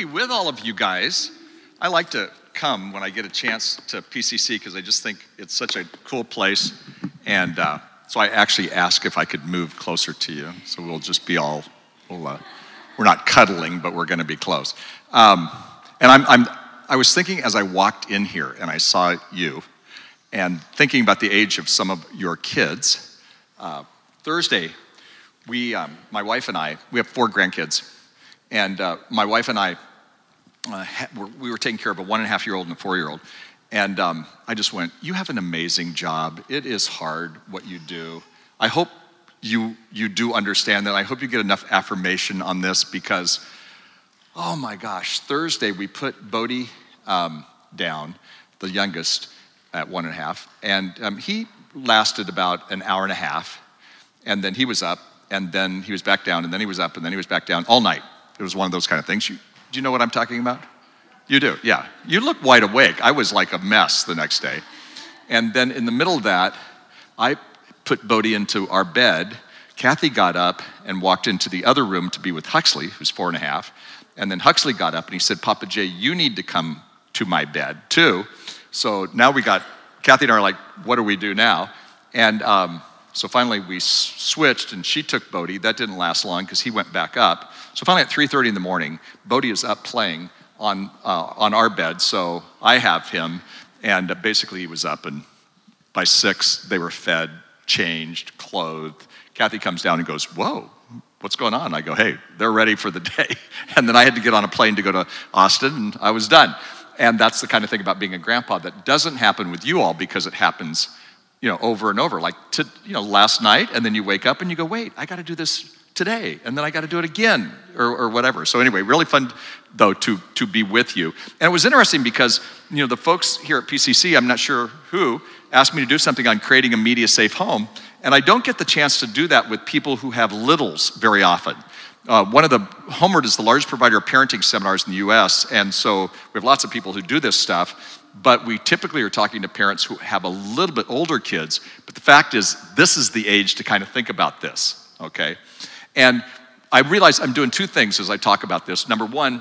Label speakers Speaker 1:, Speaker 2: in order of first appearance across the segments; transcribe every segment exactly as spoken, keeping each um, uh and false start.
Speaker 1: be with all of you guys. I like to come when I get a chance to P C C because I just think it's such a cool place. And uh, so I actually asked if I could move closer to you. So we'll just be all, we'll, uh, we're not cuddling, but we're going to be close. Um, and I'm, I'm, I was thinking as I walked in here and I saw you, and thinking about the age of some of your kids. Uh, Thursday, we, um, my wife and I, we have four grandkids. And uh, my wife and I, uh, ha- were, we were taking care of a one and a half year old and a four year old. And um, I just went, you have an amazing job. It is hard what you do. I hope you you do understand that. I hope you get enough affirmation on this because, oh my gosh, Thursday we put Bodie um, down, the youngest, at one and a half. And um, he lasted about an hour and a half. And then he was up, and then he was back down, and then he was up, and then he was back down all night. It was one of those kind of things. You, do you know what I'm talking about? You do, yeah. You look wide awake. I was like a mess the next day. And then in the middle of that, I put Bodie into our bed. Kathy got up and walked into the other room to be with Huxley, who's four and a half. And then Huxley got up and he said, Papa Jay, you need to come to my bed too. So now we got, Kathy and I are like, what do we do now? And um, so finally we s- switched and she took Bodie. That didn't last long because he went back up. So finally at three thirty in the morning, Bodie is up playing on uh, on our bed. So I have him, and uh, basically he was up, and by six they were fed, changed, clothed. Kathy comes down and goes, whoa, what's going on? I go, hey, they're ready for the day. And then I had to get on a plane to go to Austin, and I was done. And that's the kind of thing about being a grandpa that doesn't happen with you all because it happens, you know, over and over. Like, to, you know, last night, and then you wake up and you go, wait, I got to do this today, and then I got to do it again, or, or whatever. So anyway, really fun, though, to to be with you. And it was interesting because, you know, the folks here at P C C, I'm not sure who, asked me to do something on creating a media-safe home, and I don't get the chance to do that with people who have littles very often. Uh, one of the, Homeward is the largest provider of parenting seminars in the U S, and so we have lots of people who do this stuff, but we typically are talking to parents who have a little bit older kids, but the fact is, this is the age to kind of think about this, okay? And I realize I'm doing two things as I talk about this. Number one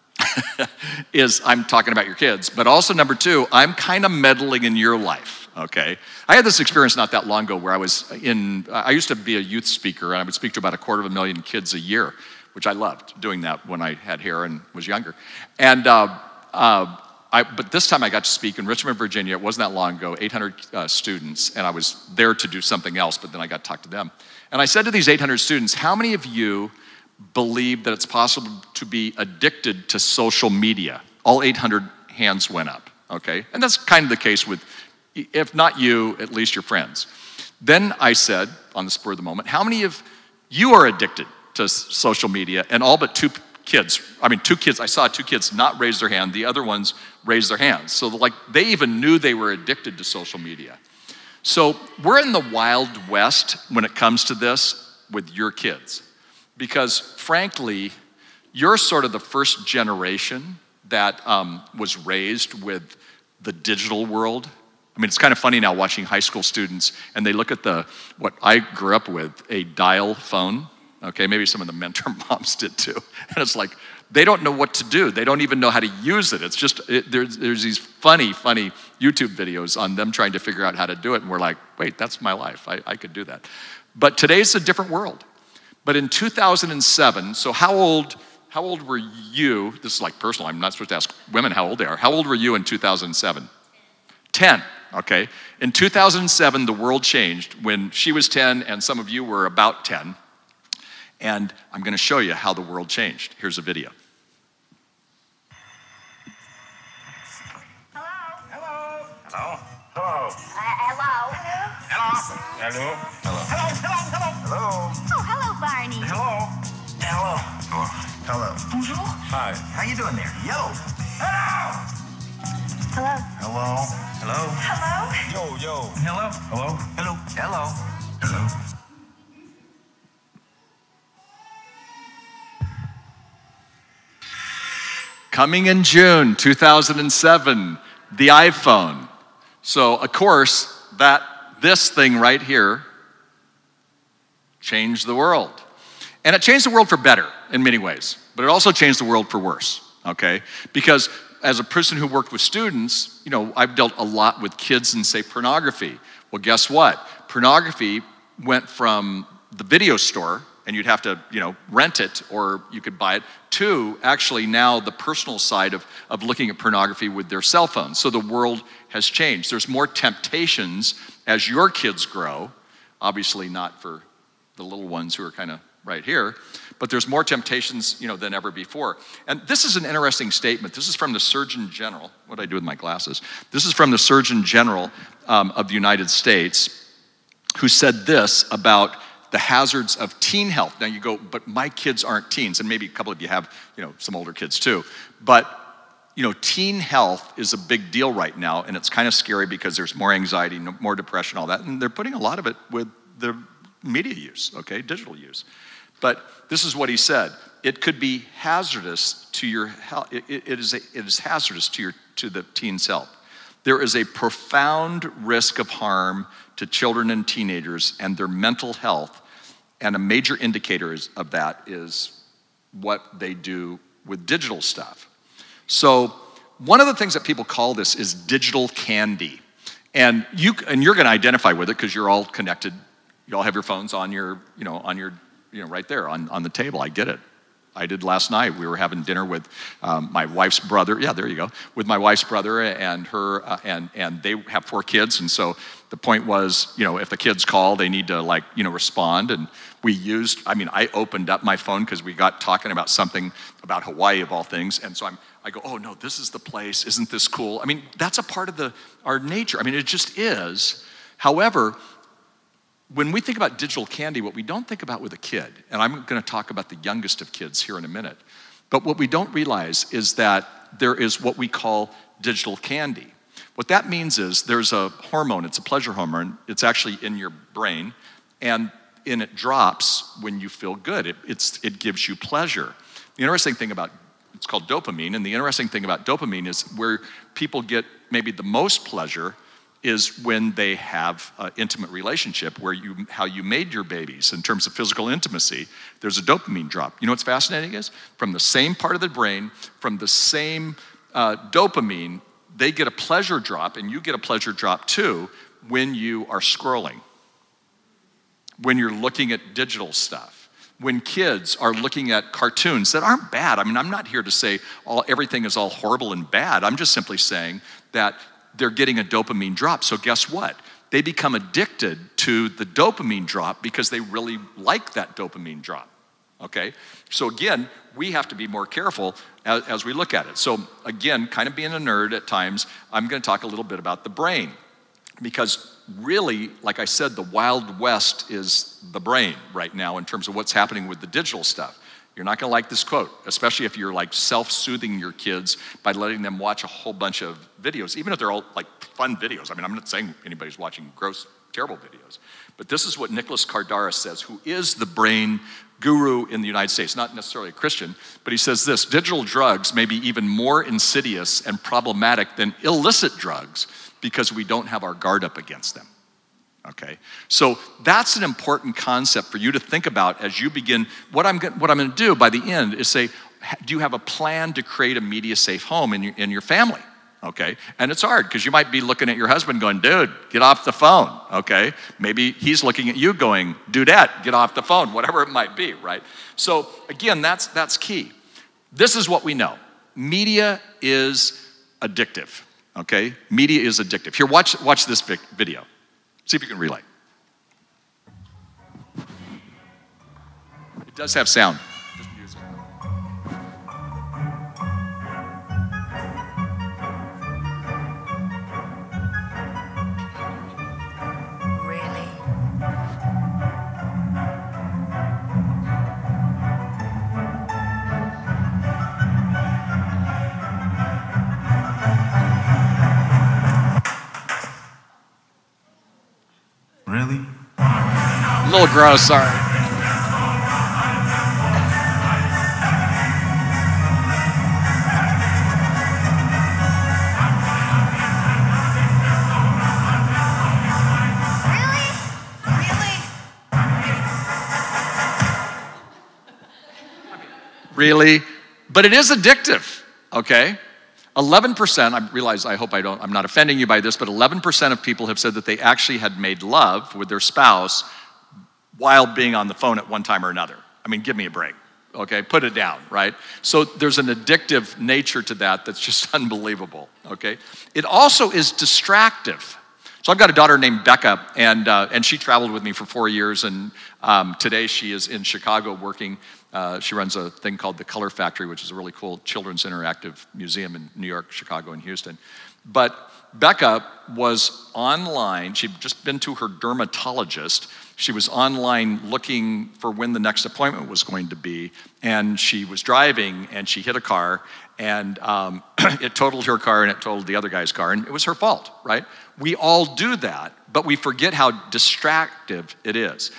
Speaker 1: is I'm talking about your kids, but also number two, I'm kind of meddling in your life, okay? I had this experience not that long ago where I was in, I used to be a youth speaker, and I would speak to about a quarter of a million kids a year, which I loved doing that when I had hair and was younger. And, uh, uh, I, but this time I got to speak in Richmond, Virginia. It wasn't that long ago, eight hundred uh, students, and I was there to do something else, but then I got to talk to them. And I said to these eight hundred students, how many of you believe that it's possible to be addicted to social media? All eight hundred hands went up, okay? And that's kind of the case with, if not you, at least your friends. Then I said, on the spur of the moment, how many of you are addicted to social media? And all but two kids, I mean, two kids, I saw two kids not raise their hand, the other ones raised their hands. So like, they even knew they were addicted to social media. So we're in the Wild West when it comes to this with your kids. Because frankly, you're sort of the first generation that um, was raised with the digital world. I mean, it's kind of funny now watching high school students, and they look at the, what I grew up with, a dial phone. Okay, maybe some of the mentor moms did too. And it's like, they don't know what to do. They don't even know how to use it. It's just, it, there's, there's these funny, funny YouTube videos on them trying to figure out how to do it. And we're like, wait, that's my life. I, I could do that. But today's a different world. But in two thousand seven, so how old, how old were you? This is like personal. I'm not supposed to ask women how old they are. How old were you in two thousand seven? ten, okay. In two thousand seven, the world changed when she was ten and some of you were about ten. And I'm going to show you how the world changed. Here's a video.
Speaker 2: Hello. Hello.
Speaker 3: Hello. Hello.
Speaker 2: Uh, hello.
Speaker 3: Hello. Hello. Hello.
Speaker 2: Hello. Hello. Hello.
Speaker 3: Hello.
Speaker 2: Oh, hello, Barney.
Speaker 3: Hello. Hello. Hello.
Speaker 2: Bonjour.
Speaker 3: Hi. How you doing there? Yo. Hello.
Speaker 2: Hello.
Speaker 3: Hello. Hello.
Speaker 2: Hello.
Speaker 3: Yo, yo. Hello. Hello. Hello. Hello. Hello.
Speaker 1: Coming in June two thousand seven, the iPhone. So, of course, that this thing right here changed the world. And it changed the world for better in many ways, but it also changed the world for worse, okay? Because as a person who worked with students, you know, I've dealt a lot with kids and say pornography. Well, guess what? Pornography went from the video store, and you'd have to, you know, rent it or you could buy it, to actually now the personal side of, of looking at pornography with their cell phones. So the world has changed. There's more temptations as your kids grow, obviously not for the little ones who are kind of right here, but there's more temptations, you know, than ever before. And this is an interesting statement. This is from the Surgeon General. What do I do with my glasses? This is from the Surgeon General um, of the United States, who said this about the hazards of teen health. Now you go, but my kids aren't teens, and maybe a couple of you have, you know, some older kids too. But, you know, teen health is a big deal right now, and it's kind of scary because there's more anxiety, more depression, all that, and they're putting a lot of it with the media use, okay, digital use. But this is what he said: it could be hazardous to your health. It, it, it is a, it is hazardous to your to the teen's health. There is a profound risk of harm to children and teenagers and their mental health, and a major indicator is, of that is what they do with digital stuff. So one of the things that people call this is digital candy, and you and you're going to identify with it because you're all connected. You all have your phones on your, you know, on your, you know, right there on, on the table. I get it. I did last night. We were having dinner with um, my wife's brother. Yeah, there you go. With my wife's brother and her, uh, and and they have four kids. And so the point was, you know, if the kids call, they need to, like, you know, respond. And we used, I mean, I opened up my phone because we got talking about something about Hawaii of all things. And so I'm, I go, oh no, this is the place. Isn't this cool? I mean, that's a part of the our nature. I mean, it just is. However, when we think about digital candy, what we don't think about with a kid, and I'm going to talk about the youngest of kids here in a minute, but what we don't realize is that there is what we call digital candy. What that means is there's a hormone, it's a pleasure hormone, it's actually in your brain, and, and it drops when you feel good. It, it's, it gives you pleasure. The interesting thing about, it's called dopamine, and the interesting thing about dopamine is where people get maybe the most pleasure is when they have an intimate relationship where you, how you made your babies in terms of physical intimacy, there's a dopamine drop. You know what's fascinating is, from the same part of the brain, from the same uh, dopamine, they get a pleasure drop, and you get a pleasure drop too when you are scrolling, when you're looking at digital stuff, when kids are looking at cartoons that aren't bad. I mean, I'm not here to say all everything is all horrible and bad. I'm just simply saying that they're getting a dopamine drop. So guess what? They become addicted to the dopamine drop because they really like that dopamine drop, okay? So again, we have to be more careful as, as we look at it. So again, kind of being a nerd at times, I'm gonna talk a little bit about the brain, because really, like I said, the Wild West is the brain right now in terms of what's happening with the digital stuff. You're not gonna like this quote, especially if you're like self-soothing your kids by letting them watch a whole bunch of videos, even if they're all like fun videos. I mean, I'm not saying anybody's watching gross, terrible videos, but this is what Nicholas Kardaras says, who is the brain guru in the United States, not necessarily a Christian, but he says this: digital drugs may be even more insidious and problematic than illicit drugs because we don't have our guard up against them. Okay, so that's an important concept for you to think about as you begin. What I'm what I'm going to do by the end is say, do you have a plan to create a media-safe home in your in your family? Okay, and it's hard because you might be looking at your husband going, "Dude, get off the phone." Okay, maybe he's looking at you going, "Dudette, get off the phone." Whatever it might be, right? So again, that's that's key. This is what we know: media is addictive. Okay, media is addictive. Here, watch watch this video. See if you can relate. It does have sound. Just music.
Speaker 2: Really?
Speaker 3: Really?
Speaker 1: A little gross, sorry.
Speaker 2: Really? Really?
Speaker 1: Really? But it is addictive. okay? eleven percent, I realize, I hope I don't, I'm not offending you by this, but eleven percent of people have said that they actually had made love with their spouse while being on the phone at one time or another. I mean, give me a break, okay? Put it down, right? So there's an addictive nature to that that's just unbelievable, okay? It also is distractive. So I've got a daughter named Becca, and uh, and she traveled with me for four years, and um, today she is in Chicago working. Uh, she runs a thing called the Color Factory, which is a really cool children's interactive museum in New York, Chicago, and Houston. But Becca was online. She'd just been to her dermatologist. She was online looking for when the next appointment was going to be, and she was driving, and she hit a car, and um, it totaled her car, and it totaled the other guy's car, and it was her fault, right? We all do that, but we forget how distractive it is.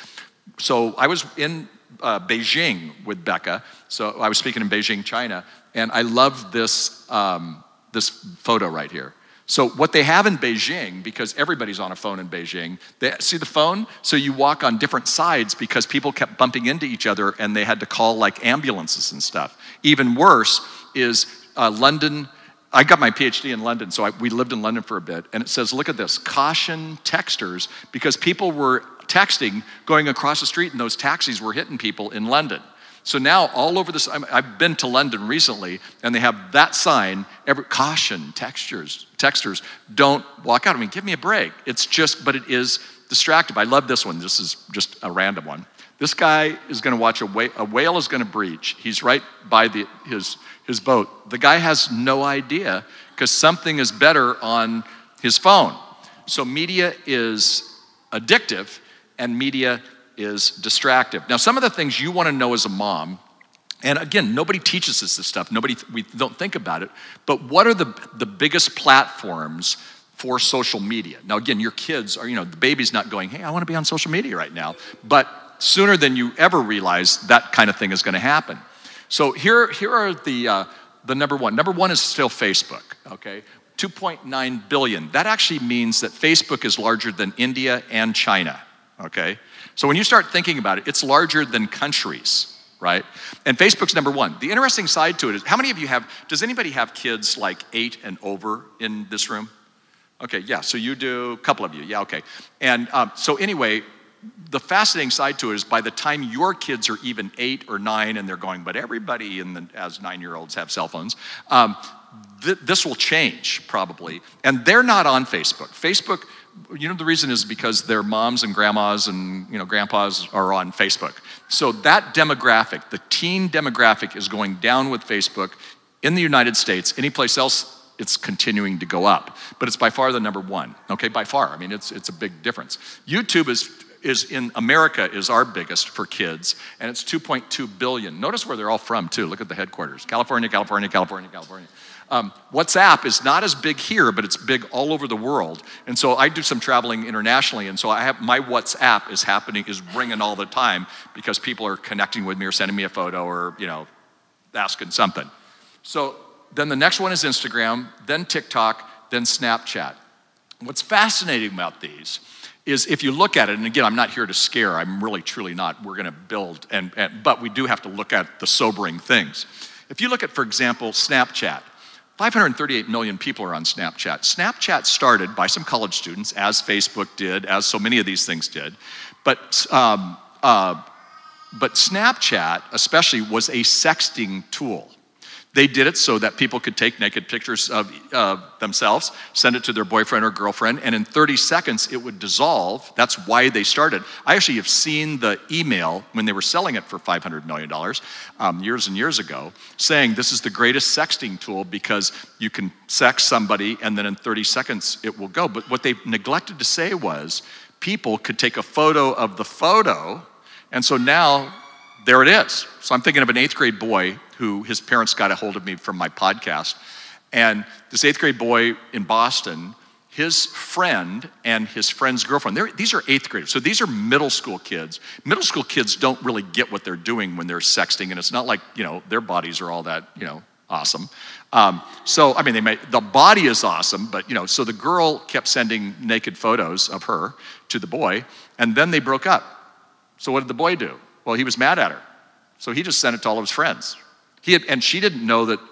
Speaker 1: So I was in uh, Beijing with Becca. So I was speaking in Beijing, China, and I love this, um, this photo right here. So what they have in Beijing, because everybody's on a phone in Beijing, they see the phone? So you walk on different sides because people kept bumping into each other and they had to call like ambulances and stuff. Even worse is uh, London. I got my PhD in London, so I, we lived in London for a bit, and it says, look at this, caution texters, because people were texting going across the street and those taxis were hitting people in London. So now all over this, I've been to London recently, and they have that sign, every, caution, textures, texters, don't walk out. I mean, give me a break. It's just, but it is distractive. I love this one. This is just a random one. This guy is gonna watch a whale, a whale is gonna breach. He's right by the, his, his boat. The guy has no idea because something is better on his phone. So media is addictive and media is distractive. Now, some of the things you want to know as a mom, and again, nobody teaches us this stuff. Nobody, we don't think about it, but what are the, the biggest platforms for social media? Now, again, your kids are, you know, the baby's not going, hey, I want to be on social media right now, but sooner than you ever realize that kind of thing is going to happen. So here, here are the, uh, the number one. Number one is still Facebook, okay? two point nine billion. That actually means that Facebook is larger than India and China, okay? So when you start thinking about it, it's larger than countries, right? And Facebook's number one. The interesting side to it is, how many of you have, does anybody have kids like eight and over in this room? Okay, yeah, so you do, a couple of you, yeah, okay. And um, so anyway, the fascinating side to it is by the time your kids are even eight or nine and they're going, but everybody in the, as nine-year-olds have cell phones, um, th- this will change probably. And they're not on Facebook. Facebook, you know, the reason is because their moms and grandmas and, you know, grandpas are on Facebook. So that demographic, the teen demographic is going down with Facebook in the United States. Anyplace else, it's continuing to go up. But it's by far the number one, okay, by far. I mean, it's it's a big difference. YouTube is is in America is our biggest for kids, and it's two point two billion. Notice where they're all from too. Look at the headquarters. California, California, California, California. Um, WhatsApp is not as big here, but it's big all over the world. And so I do some traveling internationally, and so I have my WhatsApp is happening, is ringing all the time because people are connecting with me or sending me a photo or, you know, asking something. So then the next one is Instagram, then TikTok, then Snapchat. What's fascinating about these is if you look at it, and again, I'm not here to scare, I'm really truly not, we're gonna build, and, and but we do have to look at the sobering things. If you look at, for example, Snapchat, five hundred thirty-eight million people are on Snapchat. Snapchat started by some college students, as Facebook did, as so many of these things did, but, um, uh, but Snapchat especially was a sexting tool. They did it so that people could take naked pictures of uh, themselves, send it to their boyfriend or girlfriend, and in thirty seconds it would dissolve. That's why they started. I actually have seen the email when they were selling it for five hundred million dollars um, years and years ago, saying this is the greatest sexting tool because you can sex somebody and then in thirty seconds it will go. But what they neglected to say was people could take a photo of the photo, and so now there it is. So I'm thinking of an eighth grade boy who his parents got a hold of me from my podcast. And this eighth grade boy in Boston, his friend and his friend's girlfriend, these are eighth graders. So these are middle school kids. Middle school kids don't really get what they're doing when they're sexting. And it's not like, you know, their bodies are all that, you know, awesome. Um, so, I mean, they may, the body is awesome, but, you know, so the girl kept sending naked photos of her to the boy, and then they broke up. So what did the boy do? Well, he was mad at her. So he just sent it to all of his friends. He had, and she didn't know that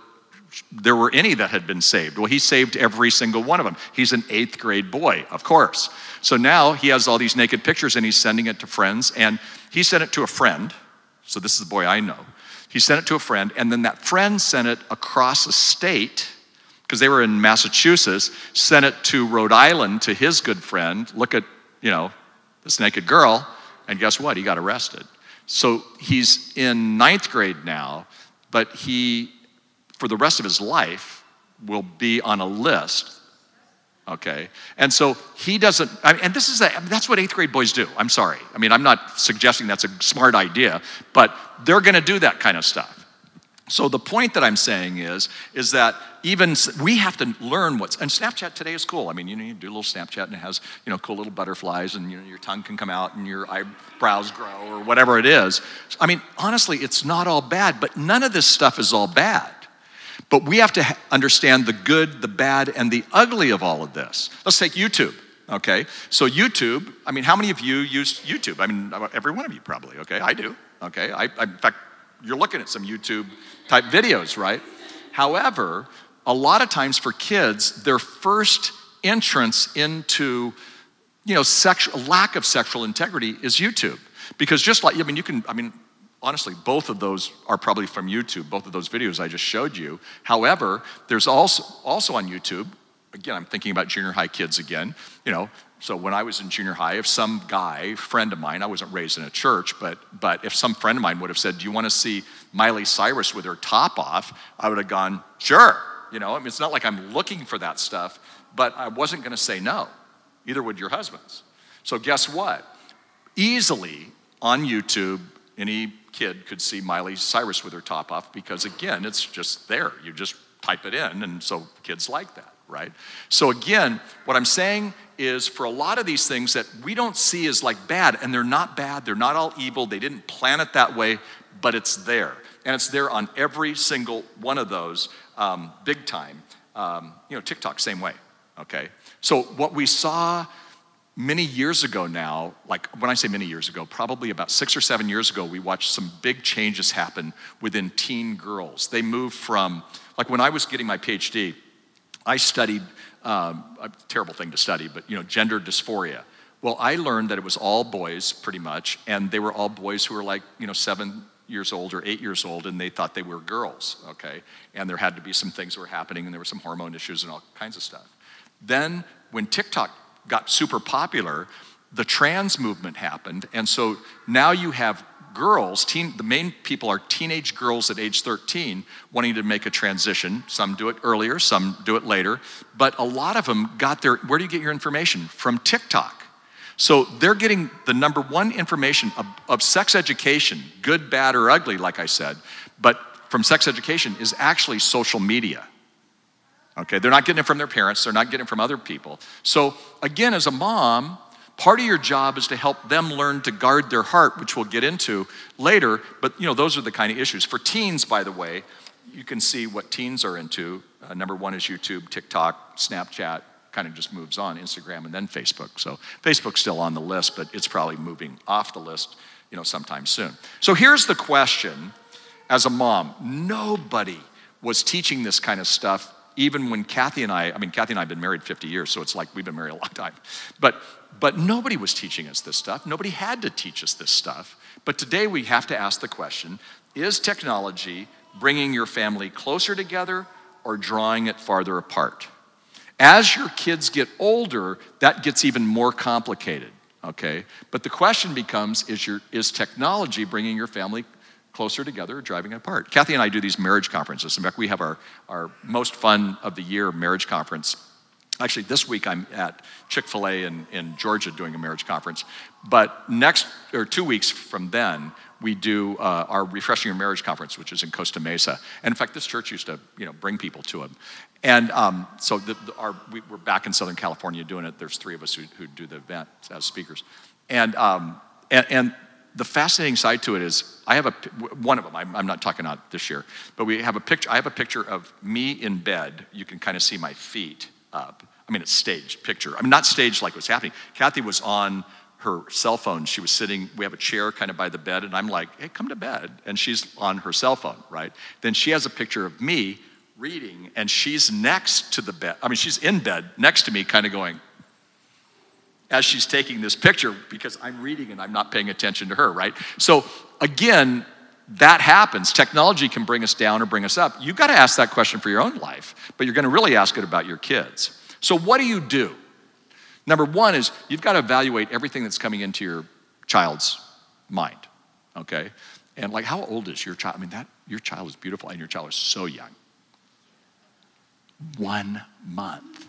Speaker 1: there were any that had been saved. Well, he saved every single one of them. He's an eighth grade boy, of course. So now he has all these naked pictures and he's sending it to friends, and he sent it to a friend. So this is the boy I know. He sent it to a friend, and then that friend sent it across a state, because they were in Massachusetts, sent it to Rhode Island to his good friend. Look at, you know, this naked girl, and guess what? He got arrested. So he's in ninth grade now, but he, for the rest of his life, will be on a list, okay? And so he doesn't, I mean, and this is, a, I mean, that's what eighth grade boys do. I'm sorry. I mean, I'm not suggesting that's a smart idea, but they're gonna do that kind of stuff. So the point that I'm saying is, is that even we have to learn what's, and Snapchat today is cool. I mean, you know, you do a little Snapchat and it has, you know, cool little butterflies, and you know, your tongue can come out and your eyebrows grow or whatever it is. I mean, honestly, it's not all bad, but none of this stuff is all bad. But we have to ha- understand the good, the bad, and the ugly of all of this. Let's take YouTube, okay? So YouTube, I mean, how many of you use YouTube? I mean, every one of you probably, okay? I do, okay? I, I, in fact, you're looking at some YouTube type videos, right? However, a lot of times for kids, their first entrance into, you know, sexual, lack of sexual integrity is YouTube. Because just like, I mean, you can, I mean, honestly, both of those are probably from YouTube, both of those videos I just showed you. However, there's also, also on YouTube, again, I'm thinking about junior high kids again, you know, so when I was in junior high, if some guy, friend of mine, I wasn't raised in a church, but but if some friend of mine would have said, do you want to see Miley Cyrus with her top off? I would have gone, sure. You know, I mean, it's not like I'm looking for that stuff, but I wasn't going to say no. Either would your husbands. So guess what? Easily on YouTube, any kid could see Miley Cyrus with her top off, because again, it's just there. You just type it in, and so kids like that, right? So again, what I'm saying is, for a lot of these things that we don't see as like bad, and they're not bad, they're not all evil, they didn't plan it that way, but it's there. And it's there on every single one of those, um, big time. Um, you know, TikTok, same way, okay? So what we saw many years ago now, like when I say many years ago, probably about six or seven years ago, we watched some big changes happen within teen girls. They moved from, like when I was getting my PhD, I studied, um, a terrible thing to study, but you know, gender dysphoria. Well, I learned that it was all boys pretty much, and they were all boys who were like, you know, seven years old or eight years old, and they thought they were girls, okay? And there had to be some things that were happening, and there were some hormone issues and all kinds of stuff. Then when TikTok got super popular, the trans movement happened, and so now you have girls, teen, the main people are teenage girls at age thirteen wanting to make a transition. Some do it earlier, some do it later, but a lot of them got their, where do you get your information? From TikTok. So they're getting the number one information of, of sex education, good, bad, or ugly, like I said, but from sex education is actually social media. Okay, they're not getting it from their parents, they're not getting it from other people. So again, as a mom, part of your job is to help them learn to guard their heart, which we'll get into later, but you know, those are the kind of issues. For teens, by the way, you can see what teens are into. Uh, number one is YouTube, TikTok, Snapchat, kind of just moves on, Instagram, and then Facebook. So Facebook's still on the list, but it's probably moving off the list, you know, sometime soon. So here's the question, as a mom, nobody was teaching this kind of stuff. Even when Kathy and I, I mean, Kathy and I have been married fifty years, so it's like we've been married a long time. But but nobody was teaching us this stuff. Nobody had to teach us this stuff. But today we have to ask the question, is technology bringing your family closer together or drawing it farther apart? As your kids get older, that gets even more complicated, okay? But the question becomes, is your is technology bringing your family closer together or driving it apart? Kathy and I do these marriage conferences. In fact, we have our, our most fun of the year marriage conference. Actually, this week I'm at Chick-fil-A in, in Georgia doing a marriage conference. But next, or two weeks from then, we do uh, our Refreshing Your Marriage conference, which is in Costa Mesa. And in fact, this church used to, you know, bring people to it. And um, so the, the, our, we, we're back in Southern California doing it. There's three of us who, who do the event as speakers. And, um, and, and the fascinating side to it is, I have a, one of them, I'm, I'm not talking about this year, but we have a picture, I have a picture of me in bed. You can kind of see my feet up. I mean, it's staged picture. I mean, not staged like what's happening. Kathy was on her cell phone. She was sitting, we have a chair kind of by the bed, and I'm like, hey, come to bed. And she's on her cell phone, right? Then she has a picture of me reading, and she's next to the bed. I mean, she's in bed next to me, kind of going, as she's taking this picture, because I'm reading and I'm not paying attention to her, right? So again, that happens. Technology can bring us down or bring us up. You've got to ask that question for your own life, but you're going to really ask it about your kids. So what do you do? Number one is you've got to evaluate everything that's coming into your child's mind, okay? And like, how old is your child? I mean, that your child is beautiful, and your child is so young. One month.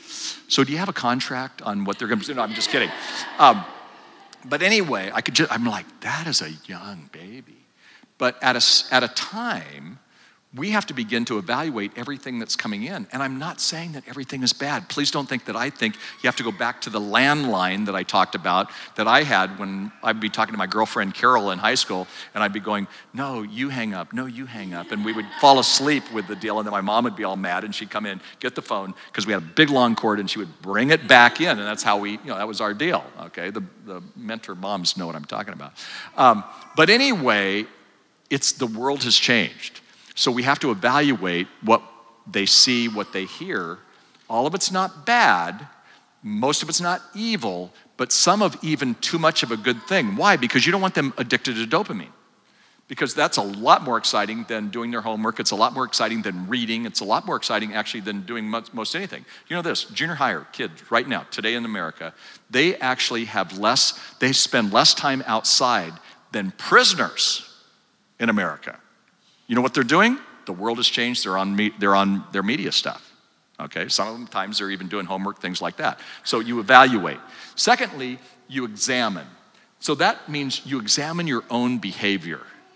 Speaker 1: So do you have a contract on what they're going to do? No, I'm just kidding. Um, but anyway, I could just, I'm like, that is a young baby. But at a, at a time, we have to begin to evaluate everything that's coming in. And I'm not saying that everything is bad. Please don't think that I think you have to go back to the landline that I talked about that I had when I'd be talking to my girlfriend Carol in high school, and I'd be going, no, you hang up, no, you hang up. And we would fall asleep with the deal, and then my mom would be all mad, and she'd come in, get the phone, because we had a big long cord, and she would bring it back in, and that's how we, you know, that was our deal, okay? The, the mentor moms know what I'm talking about. Um, but anyway, it's the world has changed. So we have to evaluate what they see, what they hear. All of it's not bad. Most of it's not evil, but some of even too much of a good thing. Why? Because you don't want them addicted to dopamine. Because that's a lot more exciting than doing their homework. It's a lot more exciting than reading. It's a lot more exciting actually than doing most, most anything. You know this, junior higher kids right now, today in America, they actually have less, they spend less time outside than prisoners in America. You know what they're doing? The world has changed. They're on, me, they're on their media stuff. Okay, sometimes they're even doing homework, things like that. So you evaluate. Secondly, you examine. So that means you examine your own behavior.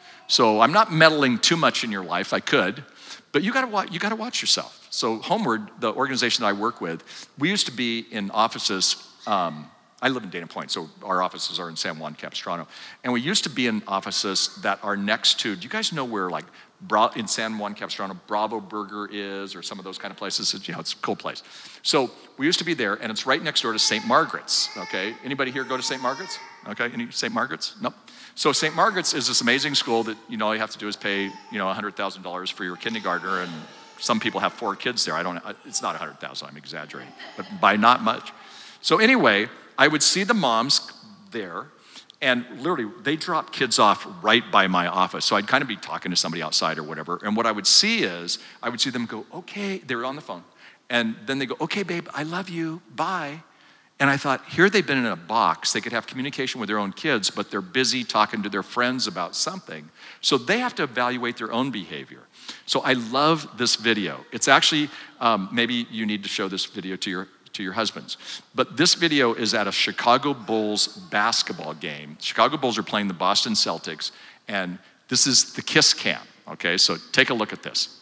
Speaker 1: So I'm not meddling too much in your life. I could, but you gotta watch, you gotta watch yourself. So Homeward, the organization that I work with, we used to be in offices. Um, I live in Dana Point, so our offices are in San Juan Capistrano. And we used to be in offices that are next to, do you guys know where like Bra- in San Juan Capistrano, Bravo Burger is, or some of those kind of places? It's, you know, it's a cool place. So we used to be there, and it's right next door to Saint Margaret's, okay? Anybody here go to Saint Margaret's? Okay, any Saint Margaret's? Nope. So Saint Margaret's is this amazing school that, you know, all you have to do is pay, you know, one hundred thousand dollars for your kindergartner, and some people have four kids there. I don't, it's not one hundred thousand dollars, I'm exaggerating, but by not much. So anyway, I would see the moms there, and literally, they dropped kids off right by my office. So I'd kind of be talking to somebody outside or whatever. And what I would see is, I would see them go, okay, they were on the phone. And then they go, okay, babe, I love you, bye. And I thought, here they've been in a box. They could have communication with their own kids, but they're busy talking to their friends about something. So they have to evaluate their own behavior. So I love this video. It's actually, um, maybe you need to show this video to your to your husbands. But this video is at a Chicago Bulls basketball game. Chicago Bulls are playing the Boston Celtics, and this is the kiss cam, okay? So take a look at this.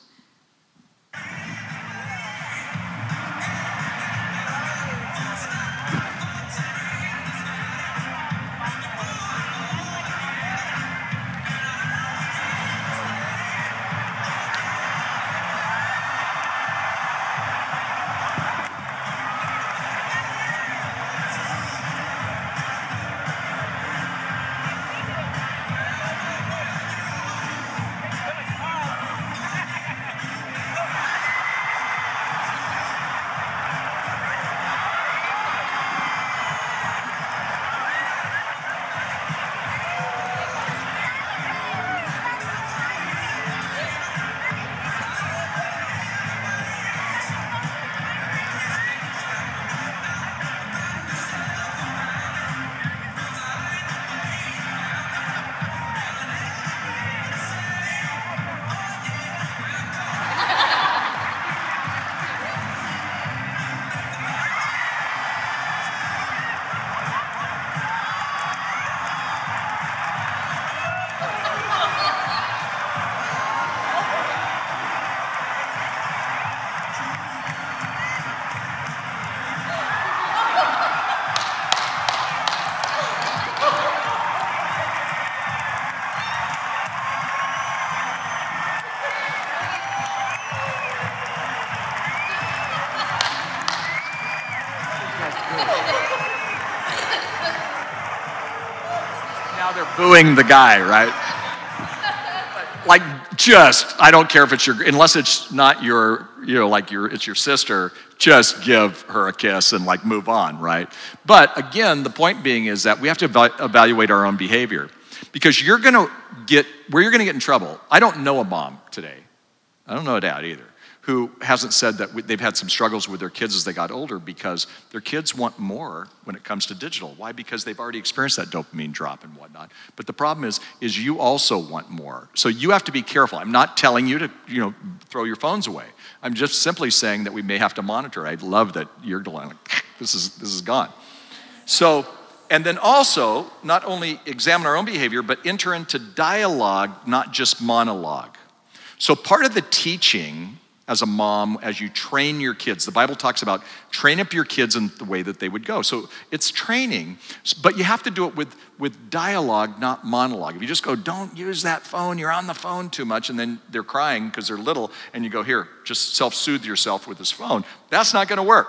Speaker 1: Now they're booing the guy, right? Like, just, I don't care if it's your, unless it's not your, you know, like your, it's your sister, just give her a kiss and like move on, right? But again, the point being is that we have to eva- evaluate our own behavior, because you're gonna get, where you're gonna get in trouble. I don't know a mom today, I don't know a dad either, who hasn't said that they've had some struggles with their kids as they got older because their kids want more when it comes to digital. Why? Because they've already experienced that dopamine drop and whatnot. But the problem is, is you also want more. So you have to be careful. I'm not telling you to, you know, throw your phones away. I'm just simply saying that we may have to monitor. I love that you're going, this is, this is gone. So, and then also, not only examine our own behavior, but enter into dialogue, not just monologue. So part of the teaching as a mom, as you train your kids, the Bible talks about train up your kids in the way that they would go. So it's training, but you have to do it with, with dialogue, not monologue. If you just go, don't use that phone, you're on the phone too much, and then they're crying because they're little, and you go, here, just self-soothe yourself with this phone, that's not gonna work.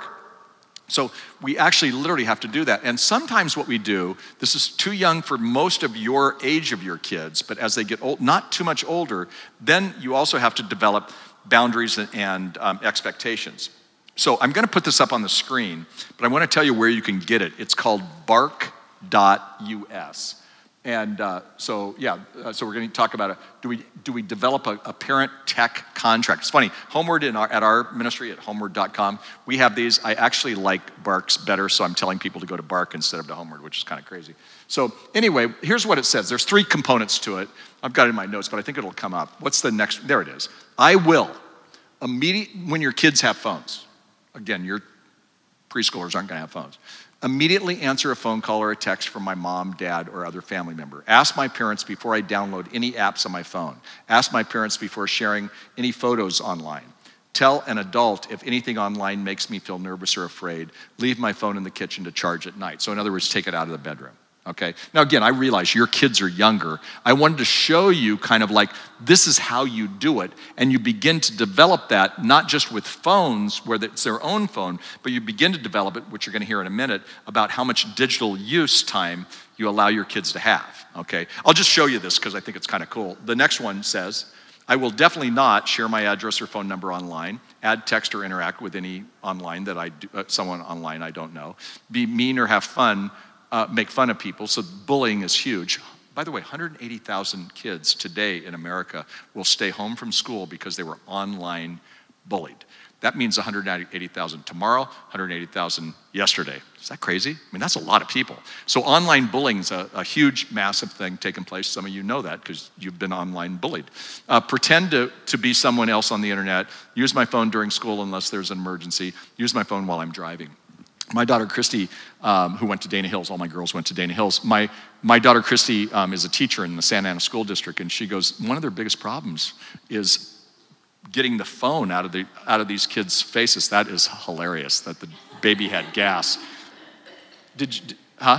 Speaker 1: So we actually literally have to do that. And sometimes what we do, this is too young for most of your age of your kids, but as they get old, not too much older, then you also have to develop boundaries and um, expectations. So I'm gonna put this up on the screen, but I wanna tell you where you can get it. It's called bark dot U S. And uh, so, yeah, uh, so we're gonna talk about it. Do we, do we develop a, a parent tech contract? It's funny, Homeward in our, at our ministry at homeward dot com, we have these. I actually like Barks better, so I'm telling people to go to Bark instead of to Homeward, which is kind of crazy. So anyway, here's what it says. There's three components to it. I've got it in my notes, but I think it'll come up. What's the next? There it is. I will, immediate, when your kids have phones, again, your preschoolers aren't gonna have phones, immediately answer a phone call or a text from my mom, dad, or other family member. Ask my parents before I download any apps on my phone. Ask my parents before sharing any photos online. Tell an adult if anything online makes me feel nervous or afraid. Leave my phone in the kitchen to charge at night. So in other words, take it out of the bedroom. Okay. Now again, I realize your kids are younger. I wanted to show you kind of like, this is how you do it. And you begin to develop that, not just with phones, where it's their own phone, but you begin to develop it, which you're gonna hear in a minute, about how much digital use time you allow your kids to have, okay? I'll just show you this because I think it's kind of cool. The next one says, I will definitely not share my address or phone number online, add, text, or interact with any online that I do, uh, someone online I don't know, be mean or have fun, Uh, make fun of people, so bullying is huge. By the way, one hundred eighty thousand kids today in America will stay home from school because they were online bullied. That means one hundred eighty thousand tomorrow, one hundred eighty thousand yesterday. Is that crazy? I mean, that's a lot of people. So online bullying is a, a huge, massive thing taking place. Some of you know that because you've been online bullied. Uh, pretend to, to be someone else on the internet. Use my phone during school unless there's an emergency. Use my phone while I'm driving. My daughter Christy, um, who went to Dana Hills, all my girls went to Dana Hills. My, my daughter Christy um, is a teacher in the Santa Ana School District, and she goes, one of their biggest problems is getting the phone out of, the, out of these kids' faces. That is hilarious, that the baby had gas. Did you, did, huh?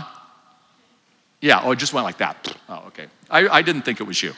Speaker 1: Yeah, oh, it just went like that. Oh, okay. I, I didn't think it was you.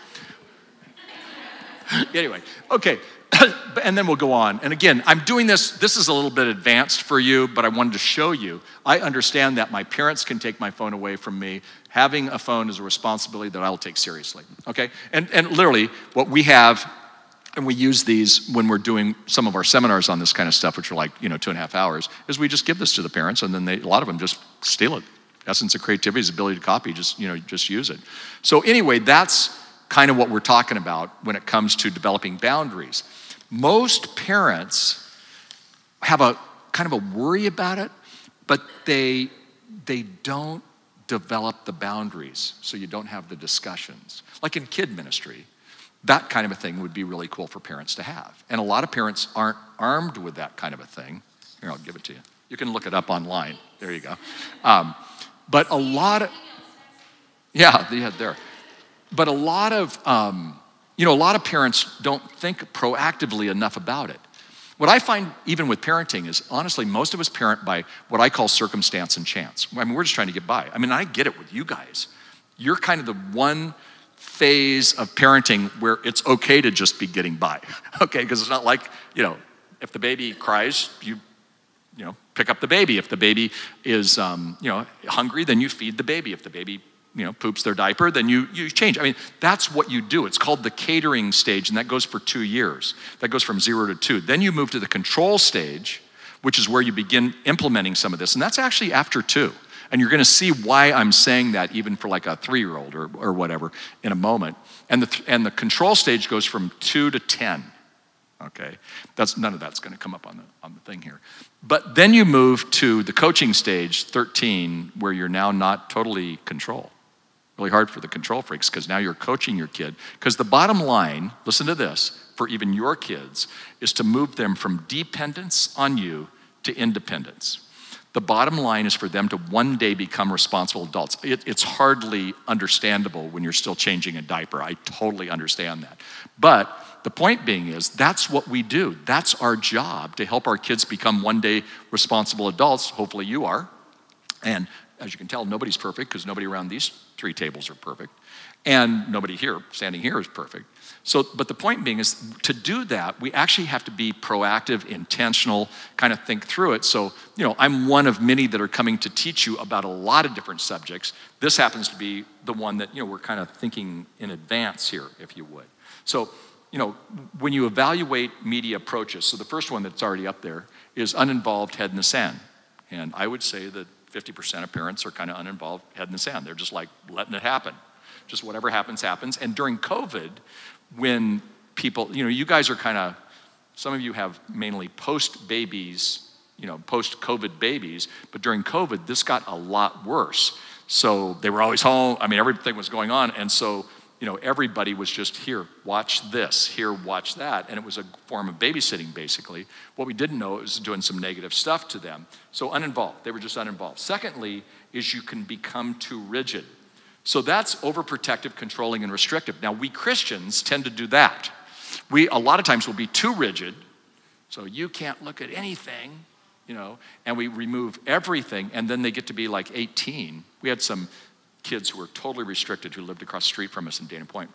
Speaker 1: Anyway, okay. And then we'll go on. And again, I'm doing this, this is a little bit advanced for you, but I wanted to show you. I understand that my parents can take my phone away from me. Having a phone is a responsibility that I'll take seriously, okay? And, and literally, what we have, and we use these when we're doing some of our seminars on this kind of stuff, which are like, you know, two and a half hours, is we just give this to the parents, and then they, a lot of them just steal it. Essence of creativity is the ability to copy, just, you know, just use it. So anyway, that's kind of what we're talking about when it comes to developing boundaries. Most parents have a kind of a worry about it, but they, they don't develop the boundaries, so you don't have the discussions. Like in kid ministry, that kind of a thing would be really cool for parents to have. And a lot of parents aren't armed with that kind of a thing. Here, I'll give it to you. You can look it up online. There you go. Um, but a lot of, yeah, yeah, there. But a lot of, um, you know, a lot of parents don't think proactively enough about it. What I find even with parenting is, honestly, most of us parent by what I call circumstance and chance. I mean, we're just trying to get by. I mean, I get it with you guys. You're kind of the one phase of parenting where it's okay to just be getting by, okay? Because it's not like, you know, if the baby cries, you, you know, pick up the baby. If the baby is, um, you know, hungry, then you feed the baby. If the baby
Speaker 4: you know, poops their diaper, then you, you change. I mean, that's what you do. It's called the catering stage, and that goes for two years. That goes from zero to two. Then you move to the control stage, which is where you begin implementing some of this, and that's actually after two. And you're gonna see why I'm saying that even for like a three-year-old or, or whatever in a moment. And the, and the control stage goes from two to ten, okay? That's, none of that's gonna come up on the, on the thing here. But then you move to the coaching stage, thirteen, where you're now not totally control. Really hard for the control freaks because now you're coaching your kid. Because the bottom line, listen to this, for even your kids, is to move them from dependence on you to independence. The bottom line is for them to one day become responsible adults. It, it's hardly understandable when you're still changing a diaper. I totally understand that. But the point being is that's what we do. That's our job, to help our kids become one day responsible adults. Hopefully you are. And as you can tell, nobody's perfect because nobody around these three tables are perfect. And nobody here, standing here, is perfect. So, but the point being is to do that, we actually have to be proactive, intentional, kind of think through it. So, you know, I'm one of many that are coming to teach you about a lot of different subjects. This happens to be the one that, you know, we're kind of thinking in advance here, if you would. So, you know, when you evaluate media approaches, so the first one that's already up there is uninvolved, head in the sand. And I would say that fifty percent of parents are kind of uninvolved, head in the sand. They're just like letting it happen. Just whatever happens, happens. And during COVID, when people, you know, you guys are kind of, some of you have mainly post-babies, you know, post-COVID babies, but during COVID, this got a lot worse. So they were always home. I mean, everything was going on. And so, you know, everybody was just here, watch this, here, watch that. And it was a form of babysitting, basically. What we didn't know, it was doing some negative stuff to them. So uninvolved, they were just uninvolved. Secondly, is you can become too rigid. So that's overprotective, controlling, and restrictive. Now, we Christians tend to do that. We, a lot of times, will be too rigid, so you can't look at anything, you know, and we remove everything, and then they get to be like eighteen. We had some kids who were totally restricted who lived across the street from us in Dana Point.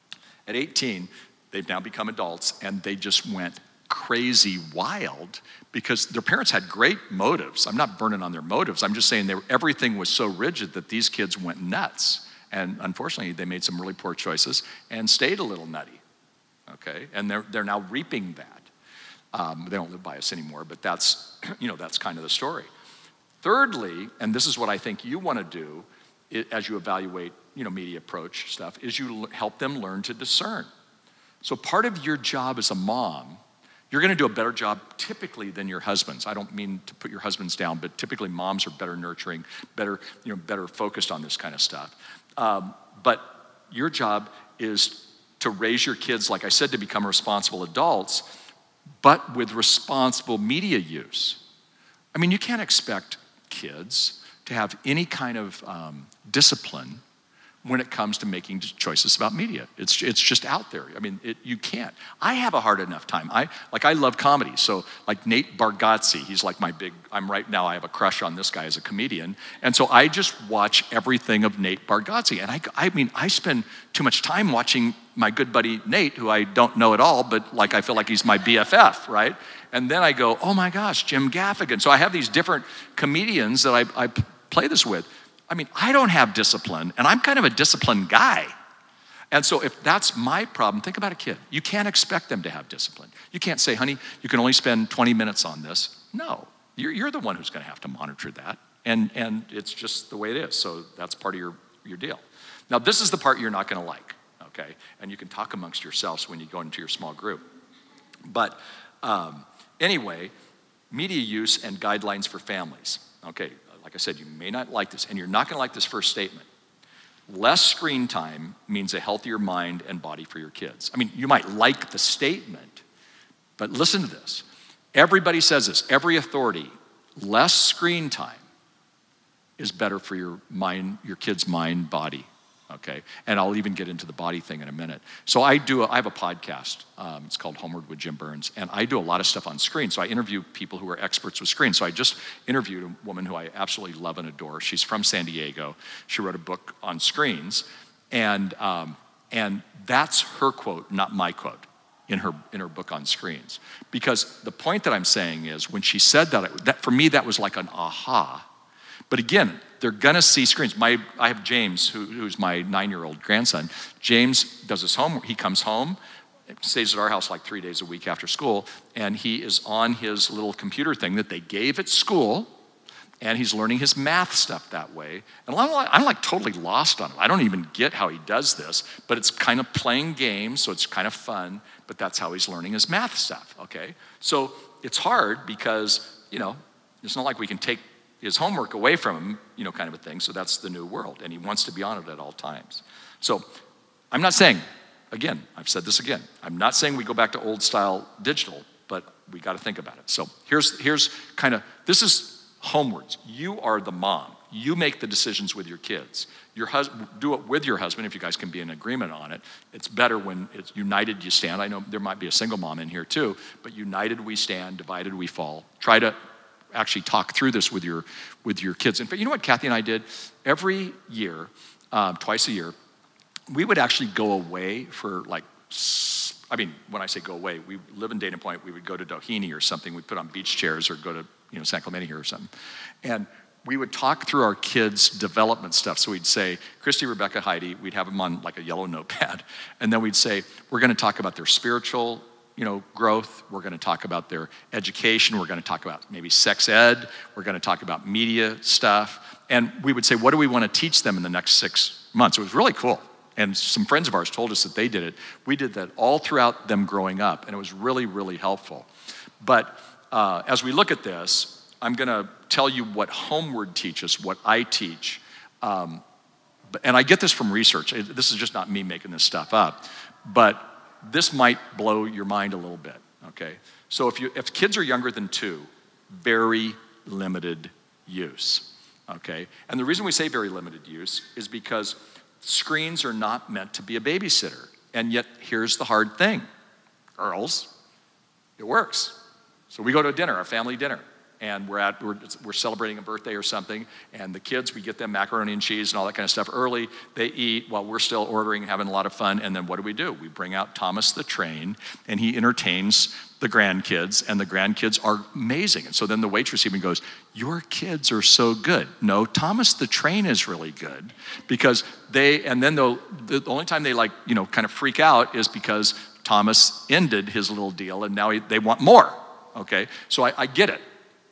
Speaker 4: At eighteen, they've now become adults, and they just went crazy wild because their parents had great motives. I'm not burning on their motives. I'm just saying they were, everything was so rigid that these kids went nuts. And unfortunately, they made some really poor choices and stayed a little nutty, okay? And they're, they're now reaping that. Um, they don't live by us anymore, but that's, you know, that's kind of the story. Thirdly, and this is what I think you want to do it, as you evaluate, you know, media approach stuff, is you l- help them learn to discern. So part of your job as a mom, you're gonna do a better job typically than your husbands. I don't mean to put your husbands down, but typically moms are better nurturing, better, you know, better focused on this kind of stuff. Um, but your job is to raise your kids, like I said, to become responsible adults, but with responsible media use. I mean, you can't expect kids to have any kind of um, discipline when it comes to making choices about media. It's it's just out there. I mean, it, you can't. I have a hard enough time. I like I love comedy. So like Nate Bargatze, he's like my big, I'm right now, I have a crush on this guy as a comedian. And so I just watch everything of Nate Bargatze. And I, I mean, I spend too much time watching my good buddy Nate, who I don't know at all, but like I feel like he's my B F F, right? And then I go, oh my gosh, Jim Gaffigan. So I have these different comedians that I, I play this with. I mean, I don't have discipline, and I'm kind of a disciplined guy. And so if that's my problem, think about a kid. You can't expect them to have discipline. You can't say, honey, you can only spend twenty minutes on this. No, you're, you're the one who's gonna have to monitor that. And, and it's just the way it is. So that's part of your, your deal. Now, this is the part you're not gonna like, okay? And you can talk amongst yourselves when you go into your small group. But um, anyway, media use and guidelines for families. Okay, like I said, you may not like this, and you're not gonna like this first statement. Less screen time means a healthier mind and body for your kids. I mean, you might like the statement, but listen to this. Everybody says this, every authority, less screen time is better for your mind, your kid's mind, body, okay? And I'll even get into the body thing in a minute. So I do, a, I have a podcast, um, it's called Homeward with Jim Burns, and I do a lot of stuff on screen. So I interview people who are experts with screen. So I just interviewed a woman who I absolutely love and adore. She's from San Diego. She wrote a book on screens, and um, and that's her quote, not my quote, in her in her book on screens. Because the point that I'm saying is, when she said that, that for me, that was like an aha. But again, they're gonna see screens. My, I have James, who, who's my nine-year-old grandson. James does his homework. He comes home, stays at our house like three days a week after school, and he is on his little computer thing that they gave at school, and he's learning his math stuff that way. And I'm like, I'm like totally lost on it. I don't even get how he does this, but it's kind of playing games, so it's kind of fun, but that's how he's learning his math stuff, okay? So it's hard because, you know, it's not like we can take his homework away from him, you know, kind of a thing. So that's the new world, and he wants to be on it at all times. So I'm not saying, again, I've said this again, I'm not saying we go back to old style digital, but we got to think about it. So here's, here's kind of, this is homewards. You are the mom. You make the decisions with your kids. Your hus- do it with your husband if you guys can be in agreement on it. It's better when it's united you stand. I know there might be a single mom in here too, but united we stand, divided we fall. Try to actually talk through this with your with your kids. In fact, you know what Kathy and I did? Every year, um, twice a year, we would actually go away for like, I mean, when I say go away, we live in Dana Point, we would go to Doheny or something, we'd put on beach chairs or go to, you know, San Clemente here or something. And we would talk through our kids' development stuff. So we'd say, Christy, Rebecca, Heidi, we'd have them on like a yellow notepad. And then we'd say, we're gonna talk about their spiritual, you know, growth. We're gonna talk about their education. We're gonna talk about maybe sex ed. We're gonna talk about media stuff. And we would say, what do we wanna teach them in the next six months? It was really cool. And some friends of ours told us that they did it. We did that all throughout them growing up, and it was really, really helpful. But uh, as we look at this, I'm gonna tell you what Homeward teaches, what I teach. Um, and I get this from research. This is just not me making this stuff up. But this might blow your mind a little bit, okay? So if you if kids are younger than two, very limited use, okay? And the reason we say very limited use is because screens are not meant to be a babysitter. And yet, here's the hard thing. Girls, it works. So we go to a dinner, a family dinner, and we're at we're, we're celebrating a birthday or something, and the kids, we get them macaroni and cheese and all that kind of stuff early. They eat while we're still ordering, having a lot of fun, and then what do we do? We bring out Thomas the Train, and he entertains the grandkids, and the grandkids are amazing. And so then the waitress even goes, your kids are so good. No, Thomas the Train is really good, because they, and then they'll, the only time they like, you know, kind of freak out is because Thomas ended his little deal, and now he, they want more, okay? So I, I get it.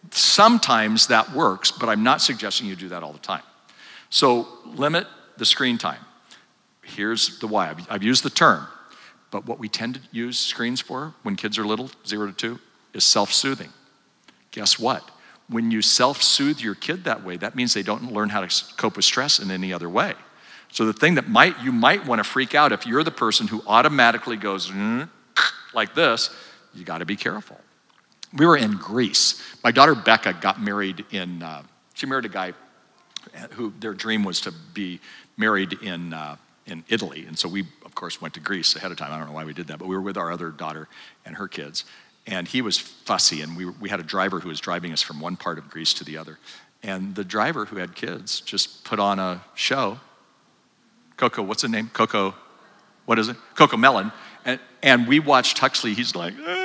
Speaker 4: Sometimes that works, but I'm not suggesting you do that all the time. So limit the screen time. Here's the why. I've, I've used the term, but what we tend to use screens for when kids are little, zero to two, is self-soothing. Guess what? When you self-soothe your kid that way, that means they don't learn how to cope with stress in any other way. So the thing that might you might want to freak out if you're the person who automatically goes mm, like this, you got to be careful. We were in Greece. My daughter Becca got married in, uh, she married a guy who their dream was to be married in uh, in Italy. And so we, of course, went to Greece ahead of time. I don't know why we did that, but we were with our other daughter and her kids. And he was fussy, and we, we had a driver who was driving us from one part of Greece to the other. And the driver who had kids just put on a show. Coco, what's the name? Coco, what is it? Coco Melon. And, and we watched Huxley. He's like, ah.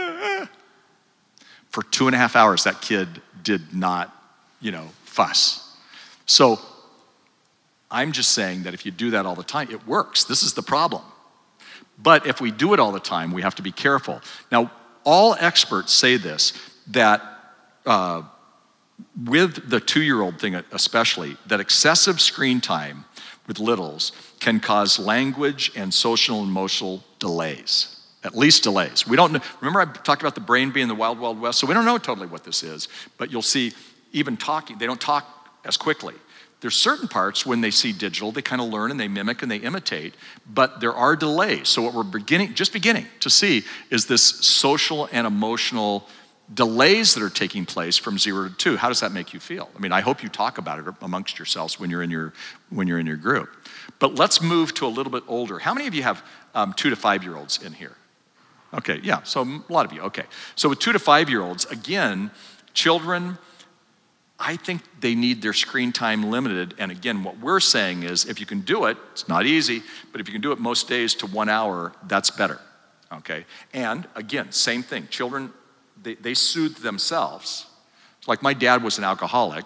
Speaker 4: For two and a half hours, that kid did not, you know, fuss. So I'm just saying that if you do that all the time, it works. This is the problem. But if we do it all the time, we have to be careful. Now, all experts say this, that uh, with the two-year-old thing especially, that excessive screen time with littles can cause language and social and emotional delays. At least delays. We don't know. Remember I talked about the brain being the wild, wild west? So we don't know totally what this is, but you'll see even talking, they don't talk as quickly. There's certain parts when they see digital, they kind of learn and they mimic and they imitate, but there are delays. So what we're beginning, just beginning to see is this social and emotional delays that are taking place from zero to two. How does that make you feel? I mean, I hope you talk about it amongst yourselves when you're in your when you're in your group. But let's move to a little bit older. How many of you have um, two to five-year-olds in here? Okay, yeah, so a lot of you, okay. So with two to five-year-olds, again, children, I think they need their screen time limited. And again, what we're saying is if you can do it, it's not easy, but if you can do it most days to one hour, that's better, okay? And again, same thing, children, they, they soothe themselves. Like my dad was an alcoholic,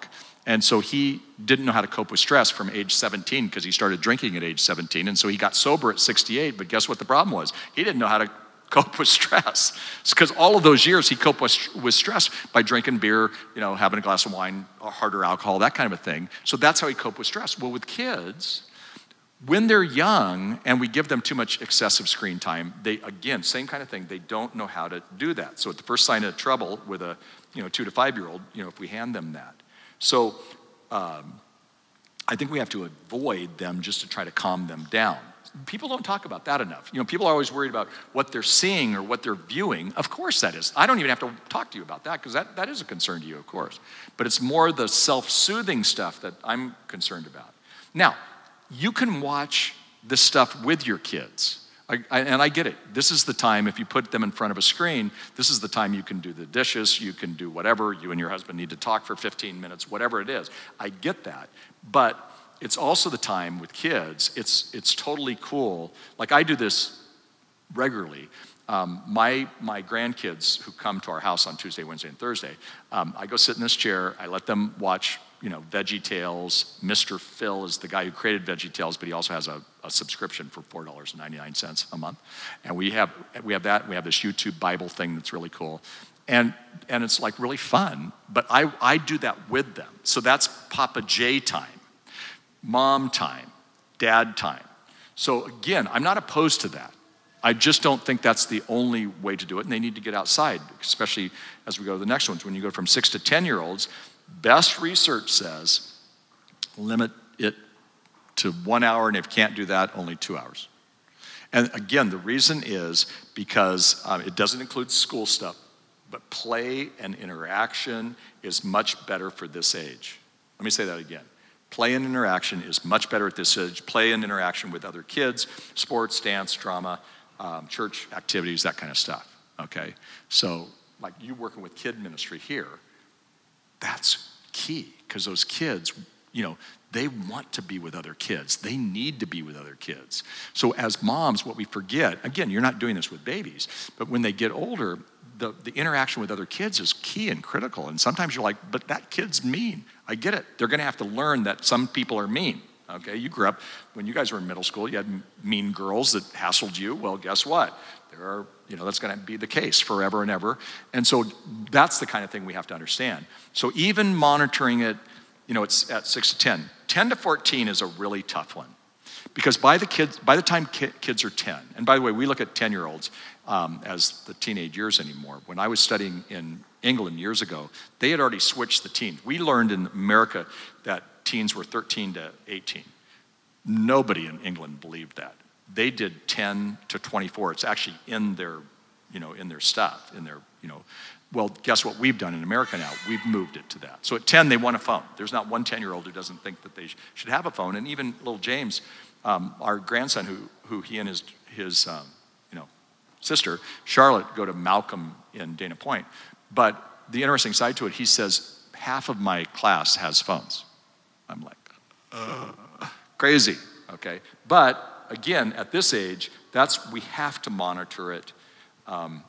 Speaker 4: And so he didn't know how to cope with stress from age seventeen because he started drinking at age seventeen. And so he got sober at sixty-eight, but guess what the problem was? He didn't know how to cope with stress. It's because all of those years he coped with, with stress by drinking beer, you know, having a glass of wine, or harder alcohol, that kind of a thing. So that's how he coped with stress. Well, with kids, when they're young and we give them too much excessive screen time, they, again, same kind of thing, they don't know how to do that. So at the first sign of trouble with a, you know, two to five-year-old, you know, if we hand them that. So um, I think we have to avoid them just to try to calm them down. People don't talk about that enough. You know, people are always worried about what they're seeing or what they're viewing. Of course that is. I don't even have to talk to you about that because that, that is a concern to you, of course. But it's more the self-soothing stuff that I'm concerned about. Now, you can watch this stuff with your kids. I, I, and I get it. This is the time, if you put them in front of a screen, this is the time you can do the dishes, you can do whatever, you and your husband need to talk for fifteen minutes, whatever it is. I get that. But it's also the time with kids, it's it's totally cool. Like I do this regularly. Um, my my grandkids who come to our house on Tuesday, Wednesday, and Thursday, um, I go sit in this chair, I let them watch, you know, Veggie Tales. Mister Phil is the guy who created Veggie Tales, but he also has a, a subscription for four dollars and ninety-nine cents a month. And we have we have that, we have this YouTube Bible thing that's really cool. And and it's like really fun, but I, I do that with them. So that's Papa J time, mom time, dad time. So again, I'm not opposed to that. I just don't think that's the only way to do it, and they need to get outside, especially as we go to the next ones. When you go from six to ten-year-olds, best research says limit it to one hour, and if you can't do that, only two hours. And again, the reason is because um, it doesn't include school stuff, but play and interaction is much better for this age. Let me say that again. Play and interaction is much better at this age. Play and interaction with other kids, sports, dance, drama, um, church activities, that kind of stuff, okay? So like you working with kid ministry here, that's key because those kids, you know, they want to be with other kids. They need to be with other kids. So as moms, what we forget, again, you're not doing this with babies, but when they get older, the, the interaction with other kids is key and critical. And sometimes you're like, but that kid's mean. I get it. They're gonna have to learn that some people are mean, okay? You grew up, when you guys were in middle school, you had mean girls that hassled you. Well, guess what? There are, you know, that's gonna be the case forever and ever. And so that's the kind of thing we have to understand. So even monitoring it, you know, it's at six to ten. ten to fourteen is a really tough one. Because by the kids, by the time ki- kids are ten, and by the way, we look at ten-year-olds um, as the teenage years anymore. When I was studying in England years ago, they had already switched the teens. We learned in America that teens were thirteen to eighteen. Nobody in England believed that. They did ten to twenty-four. It's actually in their, you know, in their stuff, in their, you know. Well, guess what we've done in America now? We've moved it to that. So at ten, they want a phone. There's not one ten-year-old who doesn't think that they sh- should have a phone. And even little James, um, our grandson, who who he and his his um, you know sister Charlotte go to Malcolm in Dana Point. But the interesting side to it, he says half of my class has phones. I'm like, uh, crazy, okay? But again, at this age, that's we have to monitor it. Um,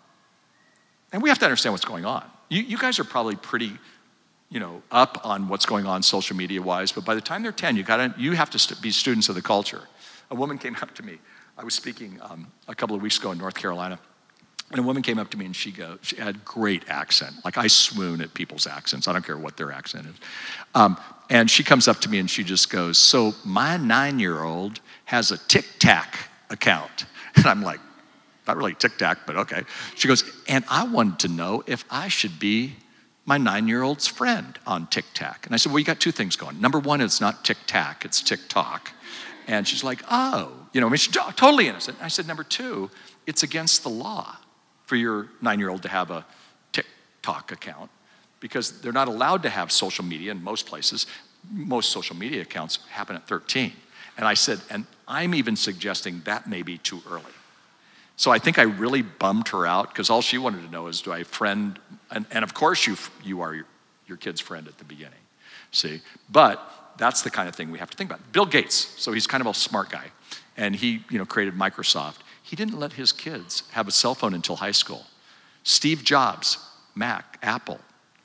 Speaker 4: And we have to understand what's going on. You, you guys are probably pretty, you know, up on what's going on social media-wise, but by the time they're ten, you gotta, you have to st- be students of the culture. A woman came up to me. I was speaking um, a couple of weeks ago in North Carolina, and a woman came up to me and she go, she had great accent. Like I swoon at people's accents. I don't care what their accent is. Um, and she comes up to me and she just goes, so my nine-year-old has a Tic-Tac account. And I'm like, not really tic-tac, but okay. She goes, and I wanted to know if I should be my nine-year-old's friend on TikTok. And I said, well, you got two things going. Number one, it's not tic-tac, it's TikTok. And she's like, oh, you know, I mean, she's totally innocent. I said, number two, it's against the law for your nine-year-old to have a TikTok account because they're not allowed to have social media in most places. Most social media accounts happen at thirteen. And I said, and I'm even suggesting that may be too early. So I think I really bummed her out because all she wanted to know is, do I friend, and, and of course you you are your, your kid's friend at the beginning, see? But that's the kind of thing we have to think about. Bill Gates, so he's kind of a smart guy, and he you know created Microsoft. He didn't let his kids have a cell phone until high school. Steve Jobs, Mac, Apple,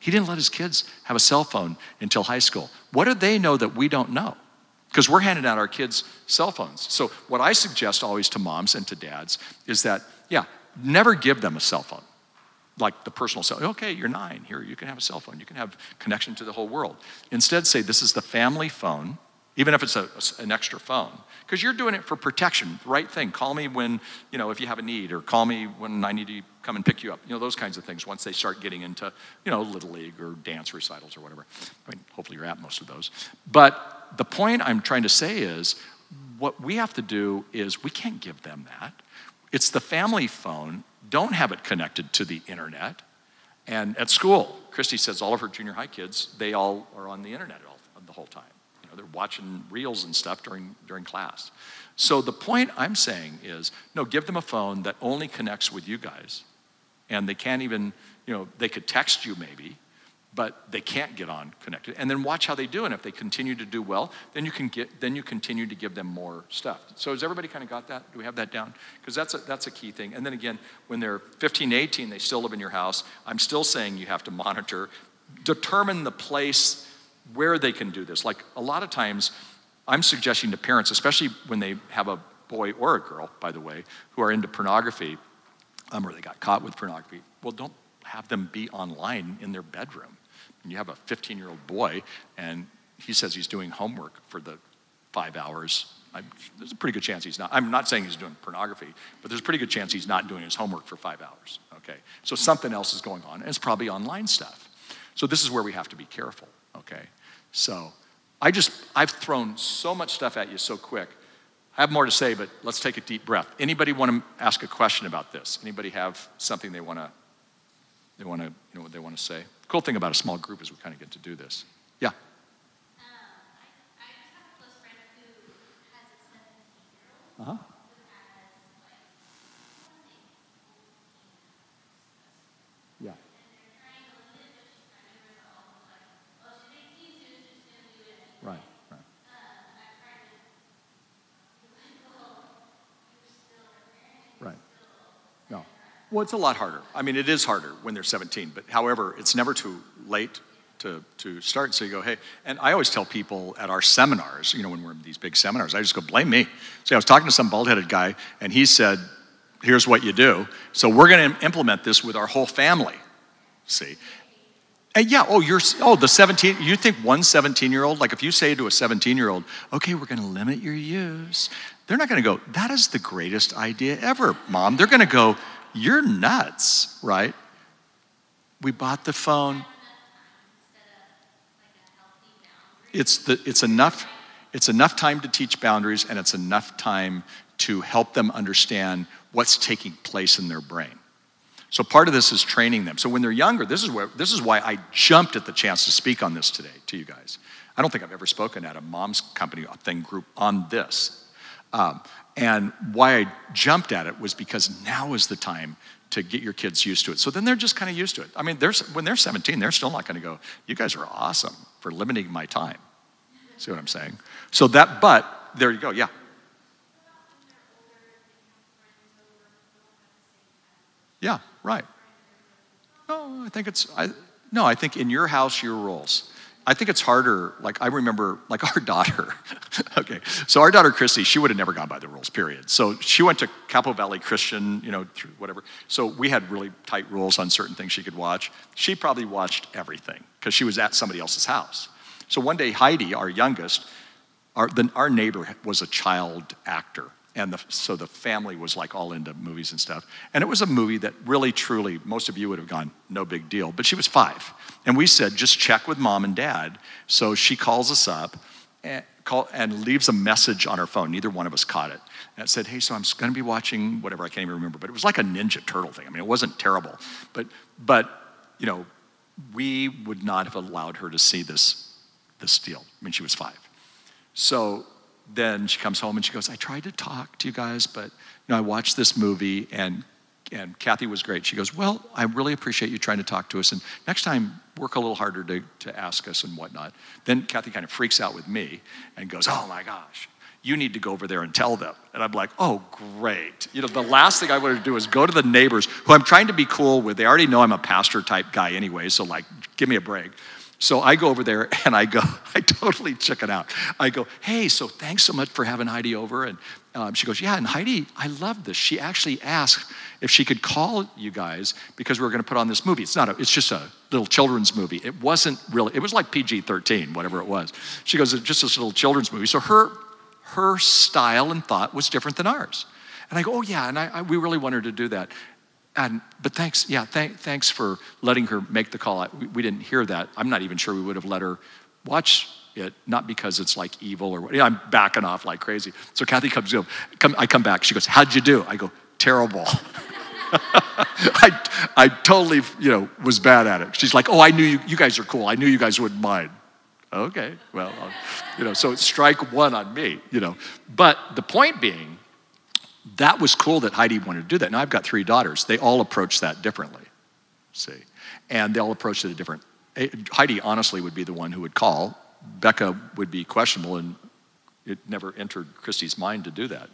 Speaker 4: He didn't let his kids have a cell phone until high school. What do they know that we don't know? Because we're handing out our kids cell phones. So what I suggest always to moms and to dads is that, yeah, never give them a cell phone. Like the personal cell, okay, you're nine, here, you can have a cell phone. You can have connection to the whole world. Instead say, this is the family phone, even if it's a, an extra phone, because you're doing it for protection, the right thing. Call me when, you know, if you have a need, or call me when I need to come and pick you up. You know, those kinds of things once they start getting into, you know, Little League or dance recitals or whatever. I mean, hopefully you're at most of those. But the point I'm trying to say is, what we have to do is we can't give them that. It's the family phone. Don't have it connected to the internet. And at school, Christy says all of her junior high kids, they all are on the internet all, the whole time. You know, they're watching reels and stuff during, during class. So the point I'm saying is, no, give them a phone that only connects with you guys. And they can't even, you know, they could text you maybe, but they can't get on connected. And then watch how they do. And if they continue to do well, then you can get, then you continue to give them more stuff. So has everybody kind of got that? Do we have that down? Because that's a, that's a key thing. And then again, when they're fifteen, eighteen, they still live in your house. I'm still saying you have to monitor, determine the place where they can do this. Like a lot of times, I'm suggesting to parents, especially when they have a boy or a girl, by the way, who are into pornography, um, or they got caught with pornography, well, don't have them be online in their bedroom. And you have a fifteen-year-old boy, and he says he's doing homework for the five hours. I, there's a pretty good chance he's not. I'm not saying he's doing pornography, but there's a pretty good chance he's not doing his homework for five hours, okay? So something else is going on, and it's probably online stuff. So this is where we have to be careful, okay? So I just, I've thrown so much stuff at you so quick. I have more to say, but let's take a deep breath. Anybody want to ask a question about this? Anybody have something they want to, they want to, you know, what they want to say? The cool thing about a small group is we kind of get to do this. Yeah.
Speaker 5: Um, I, I just have a close friend who has a seventeen-year-old
Speaker 4: Uh-huh.
Speaker 5: who has, like,
Speaker 4: Yeah.
Speaker 5: and they're trying to limit it, but she's trying to resolve, like, oh, she's eighteen, so she's just going to do it anyway.
Speaker 4: Right, right.
Speaker 5: Um, I've tried to be like, well, you're still a parent.
Speaker 4: Right. No. Well, it's a lot harder. I mean, it is harder when they're seventeen, but however, it's never too late to, to start. So you go, hey, and I always tell people at our seminars, you know, when we're in these big seminars, I just go, blame me. See, I was talking to some bald-headed guy, and he said, here's what you do. So we're going to implement this with our whole family. See? And yeah, oh, you're, oh, the seventeen, you think one seventeen-year-old, like if you say to a seventeen-year-old, okay, we're going to limit your use, they're not going to go, that is the greatest idea ever, Mom. They're going to go, you're nuts, right? We bought the phone. It's the it's enough it's enough time to teach boundaries, and it's enough time to help them understand what's taking place in their brain. So part of this is training them. So when they're younger, this is where this is why I jumped at the chance to speak on this today to you guys. I don't think I've ever spoken at a mom's company thing group on this. Um, and why I jumped at it was because now is the time to get your kids used to it. So then they're just kind of used to it. I mean, there's, when they're seventeen, they're still not going to go, you guys are awesome for limiting my time. See what I'm saying? So that, but there you go, yeah. Yeah, right. No, I think it's, I, no, I think in your house, your rules. I think it's harder, like I remember, like our daughter, okay, so our daughter Christy, she would have never gone by the rules, period. So she went to Capo Valley Christian, you know, through whatever. So we had really tight rules on certain things she could watch. She probably watched everything because she was at somebody else's house. So one day Heidi, our youngest, our, the, our neighbor was a child actor. And the, so the family was like all into movies and stuff. And it was a movie that really, truly, most of you would have gone, no big deal. But she was five. And we said, just check with mom and dad. So she calls us up and, call, and leaves a message on her phone. Neither one of us caught it. And it said, hey, so I'm going to be watching whatever, I can't even remember. But it was like a Ninja Turtle thing. I mean, it wasn't terrible. But, but you know, we would not have allowed her to see this, this deal. I mean, she was five. So then she comes home and she goes, I tried to talk to you guys, but you know, I watched this movie and and Kathy was great. She goes, well, I really appreciate you trying to talk to us, and next time work a little harder to, to ask us and whatnot. Then Kathy kind of freaks out with me and goes, oh my gosh, you need to go over there and tell them. And I'm like, oh, great. You know, the last thing I wanted to do is go to the neighbors who I'm trying to be cool with. They already know I'm a pastor type guy anyway, so like, give me a break. So I go over there and I go, I totally chicken out. I go, hey, so thanks so much for having Heidi over. And um, she goes, yeah, and Heidi, I love this. She actually asked if she could call you guys because we were gonna put on this movie. It's not a, it's just a little children's movie. It wasn't really, it was like P G thirteen, whatever it was. She goes, it's just this little children's movie. So her, her style and thought was different than ours. And I go, oh yeah, and I, I, we really wanted to do that. And, but thanks, yeah, th- thanks for letting her make the call. We, we didn't hear that. I'm not even sure we would have let her watch it, not because it's like evil or what. Yeah, I'm backing off like crazy. So Kathy comes in, come, I come back. She goes, how'd you do? I go, terrible. I, I totally, you know, was bad at it. She's like, oh, I knew you, you guys are cool. I knew you guys wouldn't mind. Okay, well, uh, you know, so it's strike one on me, you know. But the point being, that was cool that Heidi wanted to do that. Now I've got three daughters. They all approach that differently, see. And they all approach it a different. Heidi honestly would be the one who would call. Becca would be questionable, and it never entered Christy's mind to do that.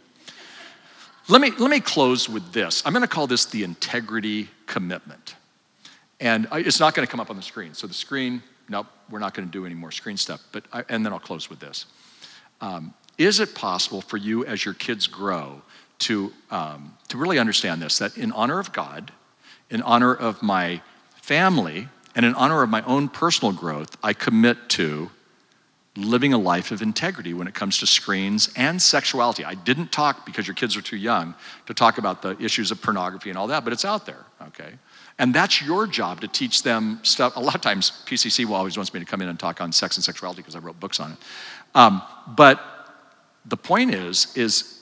Speaker 4: Let me, let me close with this. I'm gonna call this the integrity commitment. And I, it's not gonna come up on the screen. So the screen, nope, we're not gonna do any more screen stuff. But I, and then I'll close with this. Um, is it possible for you as your kids grow to, um, to really understand this, that in honor of God, in honor of my family, and in honor of my own personal growth, I commit to living a life of integrity when it comes to screens and sexuality. I didn't talk, because your kids are too young, to talk about the issues of pornography and all that, but it's out there, okay? And that's your job to teach them stuff. A lot of times, P C C always wants me to come in and talk on sex and sexuality because I wrote books on it. Um, but the point is, is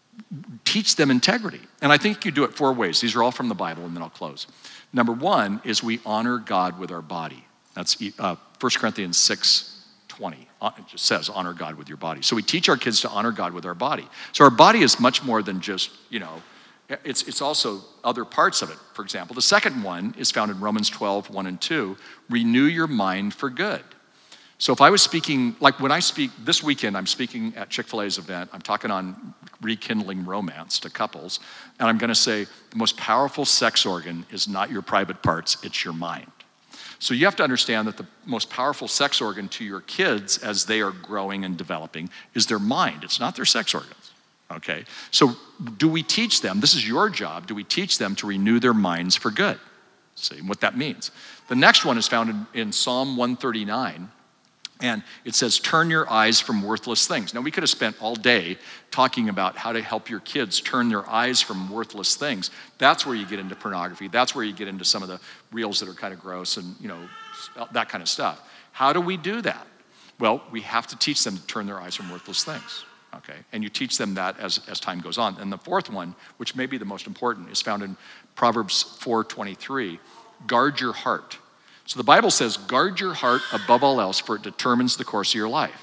Speaker 4: teach them integrity. And I think you do it four ways. These are all from the Bible, and then I'll close. Number one is we honor God with our body. That's uh, First Corinthians six twenty. It just says, honor God with your body. So we teach our kids to honor God with our body. So our body is much more than just, you know, it's, it's also other parts of it. For example, the second one is found in Romans twelve, one and two. Renew your mind for good. So if I was speaking, like when I speak, this weekend I'm speaking at Chick-fil-A's event, I'm talking on rekindling romance to couples, and I'm gonna say the most powerful sex organ is not your private parts, it's your mind. So you have to understand that the most powerful sex organ to your kids as they are growing and developing is their mind, it's not their sex organs, okay? So do we teach them, this is your job, do we teach them to renew their minds for good? See what that means. The next one is found in, in Psalm one thirty-nine, and it says, turn your eyes from worthless things. Now, we could have spent all day talking about how to help your kids turn their eyes from worthless things. That's where you get into pornography. That's where you get into some of the reels that are kind of gross and, you know, that kind of stuff. How do we do that? Well, we have to teach them to turn their eyes from worthless things, okay? And you teach them that as, as time goes on. And the fourth one, which may be the most important, is found in Proverbs four twenty-three. Guard your heart. So the Bible says, guard your heart above all else, for it determines the course of your life.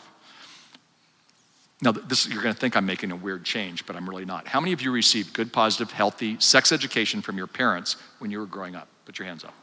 Speaker 4: Now, this, you're gonna think I'm making a weird change, but I'm really not. How many of you received good, positive, healthy sex education from your parents when you were growing up? Put your hands up.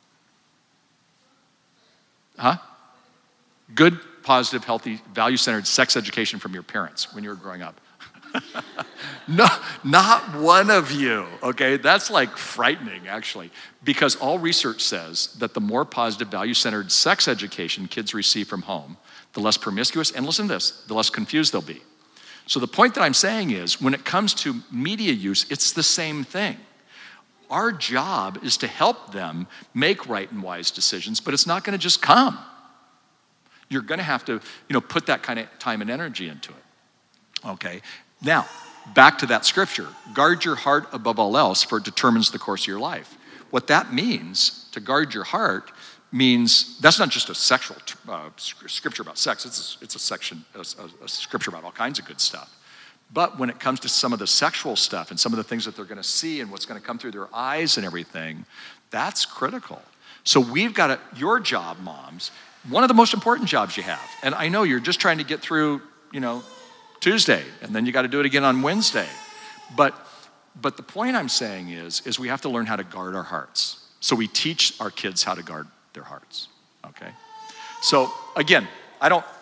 Speaker 4: Huh? Good, positive, healthy, value-centered sex education from your parents when you were growing up. No, not one of you, okay? That's like frightening, actually, because all research says that the more positive, value-centered sex education kids receive from home, the less promiscuous, and listen to this, the less confused they'll be. So the point that I'm saying is, when it comes to media use, it's the same thing. Our job is to help them make right and wise decisions, but it's not gonna just come. You're gonna have to, you know, put that kind of time and energy into it, okay? Now, back to that scripture, guard your heart above all else, for it determines the course of your life. What that means, to guard your heart, means, that's not just a sexual uh, scripture about sex, it's a, it's a section, a, a scripture about all kinds of good stuff. But when it comes to some of the sexual stuff and some of the things that they're gonna see and what's gonna come through their eyes and everything, that's critical. So we've got to, your job, moms, one of the most important jobs you have, and I know you're just trying to get through, you know, Tuesday, and then you got to do it again on Wednesday. But, but the point I'm saying is, is we have to learn how to guard our hearts. So we teach our kids how to guard their hearts, okay? So again, I don't,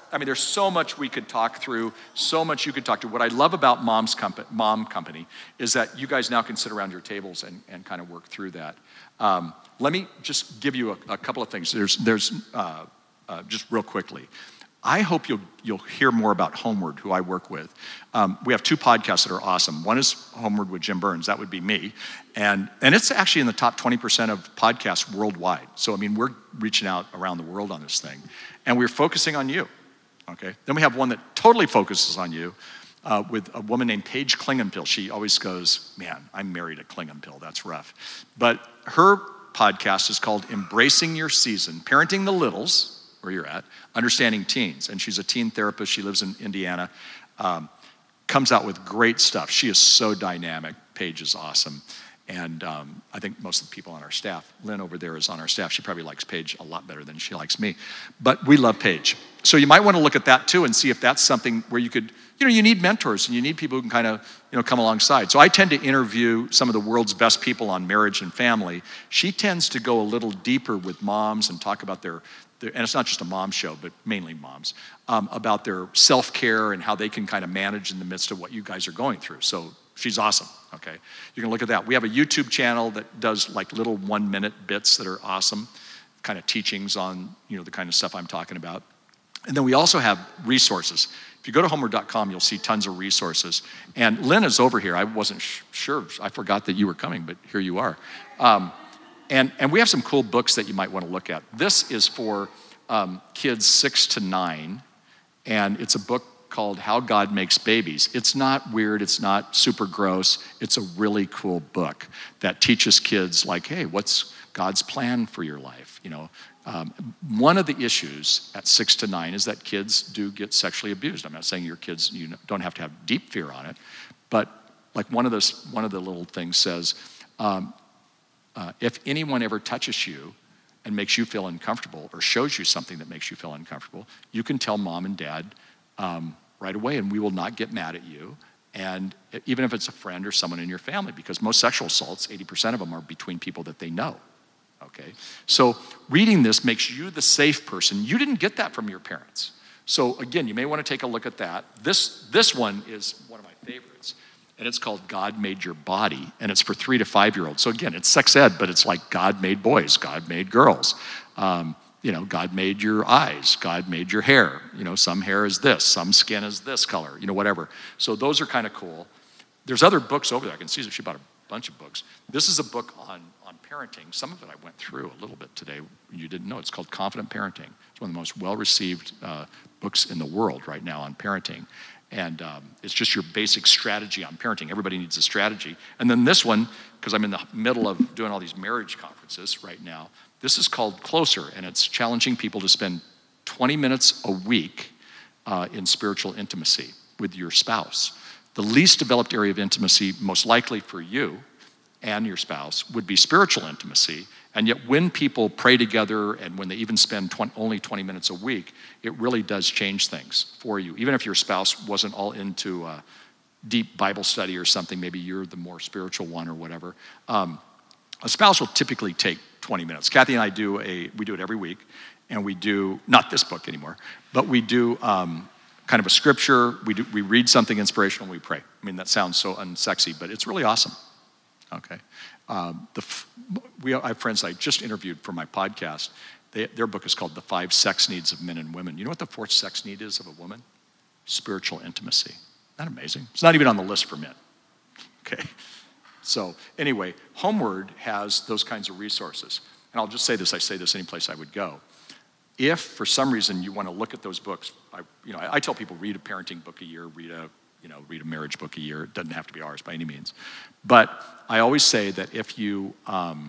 Speaker 4: I mean, there's so much we could talk through, so much you could talk to. What I love about Mom's Compa- Mom Company is that you guys now can sit around your tables and, and kind of work through that. Um, let me just give you a, a couple of things. There's, there's uh, uh, just real quickly. I hope you'll you'll hear more about Homeward, who I work with. Um, we have two podcasts that are awesome. One is Homeward with Jim Burns. That would be me. And, and it's actually in the top twenty percent of podcasts worldwide. So, I mean, we're reaching out around the world on this thing. And we're focusing on you, okay? Then we have one that totally focuses on you uh, with a woman named Paige Klingenpill. She always goes, man, I'm married at Klingenpill. That's rough. But her podcast is called Embracing Your Season, Parenting the Littles, where you're at, Understanding Teens. And she's a teen therapist. She lives in Indiana. Um, comes out with great stuff. She is so dynamic. Paige is awesome. And um, I think most of the people on our staff, Lynn over there is on our staff. She probably likes Paige a lot better than she likes me. But we love Paige. So you might want to look at that too and see if that's something where you could, you know, you need mentors and you need people who can kind of, you know, come alongside. So I tend to interview some of the world's best people on marriage and family. She tends to go a little deeper with moms and talk about their, their and it's not just a mom show, but mainly moms, um, about their self-care and how they can kind of manage in the midst of what you guys are going through. So she's awesome, okay? You can look at that. We have a YouTube channel that does like little one-minute bits that are awesome, kind of teachings on, you know, the kind of stuff I'm talking about. And then we also have resources. If you go to homeward dot com, you'll see tons of resources. And Lynn is over here. I wasn't sh- sure. I forgot that you were coming, but here you are. Um, and, and we have some cool books that you might want to look at. This is for um, kids six to nine, and it's a book called How God Makes Babies. It's not weird. It's not super gross. It's a really cool book that teaches kids like, hey, what's God's plan for your life? You know, um, one of the issues at six to nine is that kids do get sexually abused. I'm not saying your kids, you don't have to have deep fear on it, but like one of those, one of the little things says, um, uh, if anyone ever touches you and makes you feel uncomfortable or shows you something that makes you feel uncomfortable, you can tell mom and dad um, right away, and we will not get mad at you. And even if it's a friend or someone in your family, because most sexual assaults, eighty percent of them are between people that they know, okay? So reading this makes you the safe person. You didn't get that from your parents. So again, you may want to take a look at that. This, this one is one of my favorites, and it's called God Made Your Body, and it's for three to five-year-olds. So again, it's sex ed, but it's like God made boys, God made girls. Um, You know, God made your eyes, God made your hair. You know, some hair is this, some skin is this color, you know, whatever. So those are kind of cool. There's other books over there. I can see that she bought a bunch of books. This is a book on, on parenting. Some of it I went through a little bit today. You didn't know. It's called Confident Parenting. It's one of the most well-received uh, books in the world right now on parenting. And um, it's just your basic strategy on parenting. Everybody needs a strategy. And then this one, because I'm in the middle of doing all these marriage conferences right now, this is called Closer, and it's challenging people to spend twenty minutes a week uh, in spiritual intimacy with your spouse. The least developed area of intimacy, most likely for you and your spouse, would be spiritual intimacy. And yet when people pray together and when they even spend twenty, only twenty minutes a week, it really does change things for you. Even if your spouse wasn't all into uh, deep Bible study or something, maybe you're the more spiritual one or whatever. Um, a spouse will typically take twenty minutes. Kathy and I do a, we do it every week, and we do, not this book anymore, but we do um, kind of a scripture, we, do, we read something inspirational, we pray. I mean, that sounds so unsexy, but it's really awesome, okay? Um, the, we, I have friends I just interviewed for my podcast. They, their book is called The Five Sex Needs of Men and Women. You know what the fourth sex need is of a woman? Spiritual intimacy. Isn't that amazing? It's not even on the list for men, okay? So anyway, Homeward has those kinds of resources. And I'll just say this, I say this any place I would go. If for some reason you want to look at those books, I, you know, I, I tell people read a parenting book a year, read a, you know, read a marriage book a year. It doesn't have to be ours by any means. But I always say that if you, um,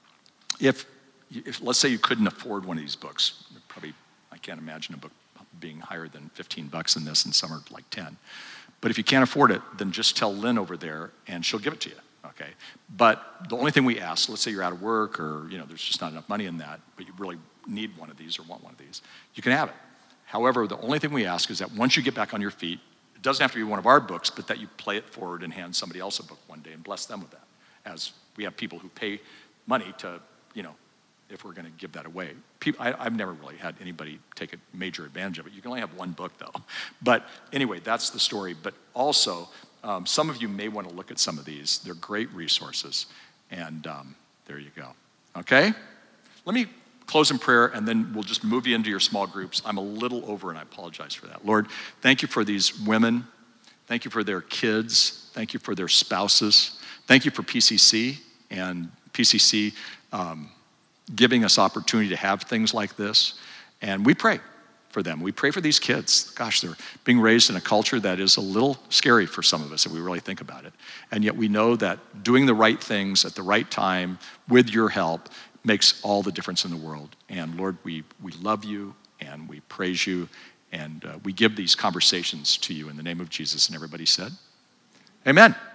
Speaker 4: if, if, let's say you couldn't afford one of these books, probably, I can't imagine a book being higher than fifteen bucks in this, and some are like ten. But if you can't afford it, then just tell Lynn over there and she'll give it to you. Okay, but the only thing we ask, let's say you're out of work or, you know, there's just not enough money in that, but you really need one of these or want one of these, you can have it. However, the only thing we ask is that once you get back on your feet, it doesn't have to be one of our books, but that you play it forward and hand somebody else a book one day and bless them with that. As we have people who pay money to, you know, if we're going to give that away. People, I, I've never really had anybody take a major advantage of it. You can only have one book, though. But anyway, that's the story. But also, um, some of you may want to look at some of these. They're great resources. And um, there you go. Okay? Let me close in prayer, and then we'll just move you into your small groups. I'm a little over, and I apologize for that. Lord, thank you for these women. Thank you for their kids. Thank you for their spouses. Thank you for P C C and P C C um, giving us opportunity to have things like this. And we pray for them. We pray for these kids. Gosh, they're being raised in a culture that is a little scary for some of us if we really think about it. And yet we know that doing the right things at the right time with your help makes all the difference in the world. And Lord, we, we love you and we praise you, and uh, we give these conversations to you in the name of Jesus. And everybody said, amen.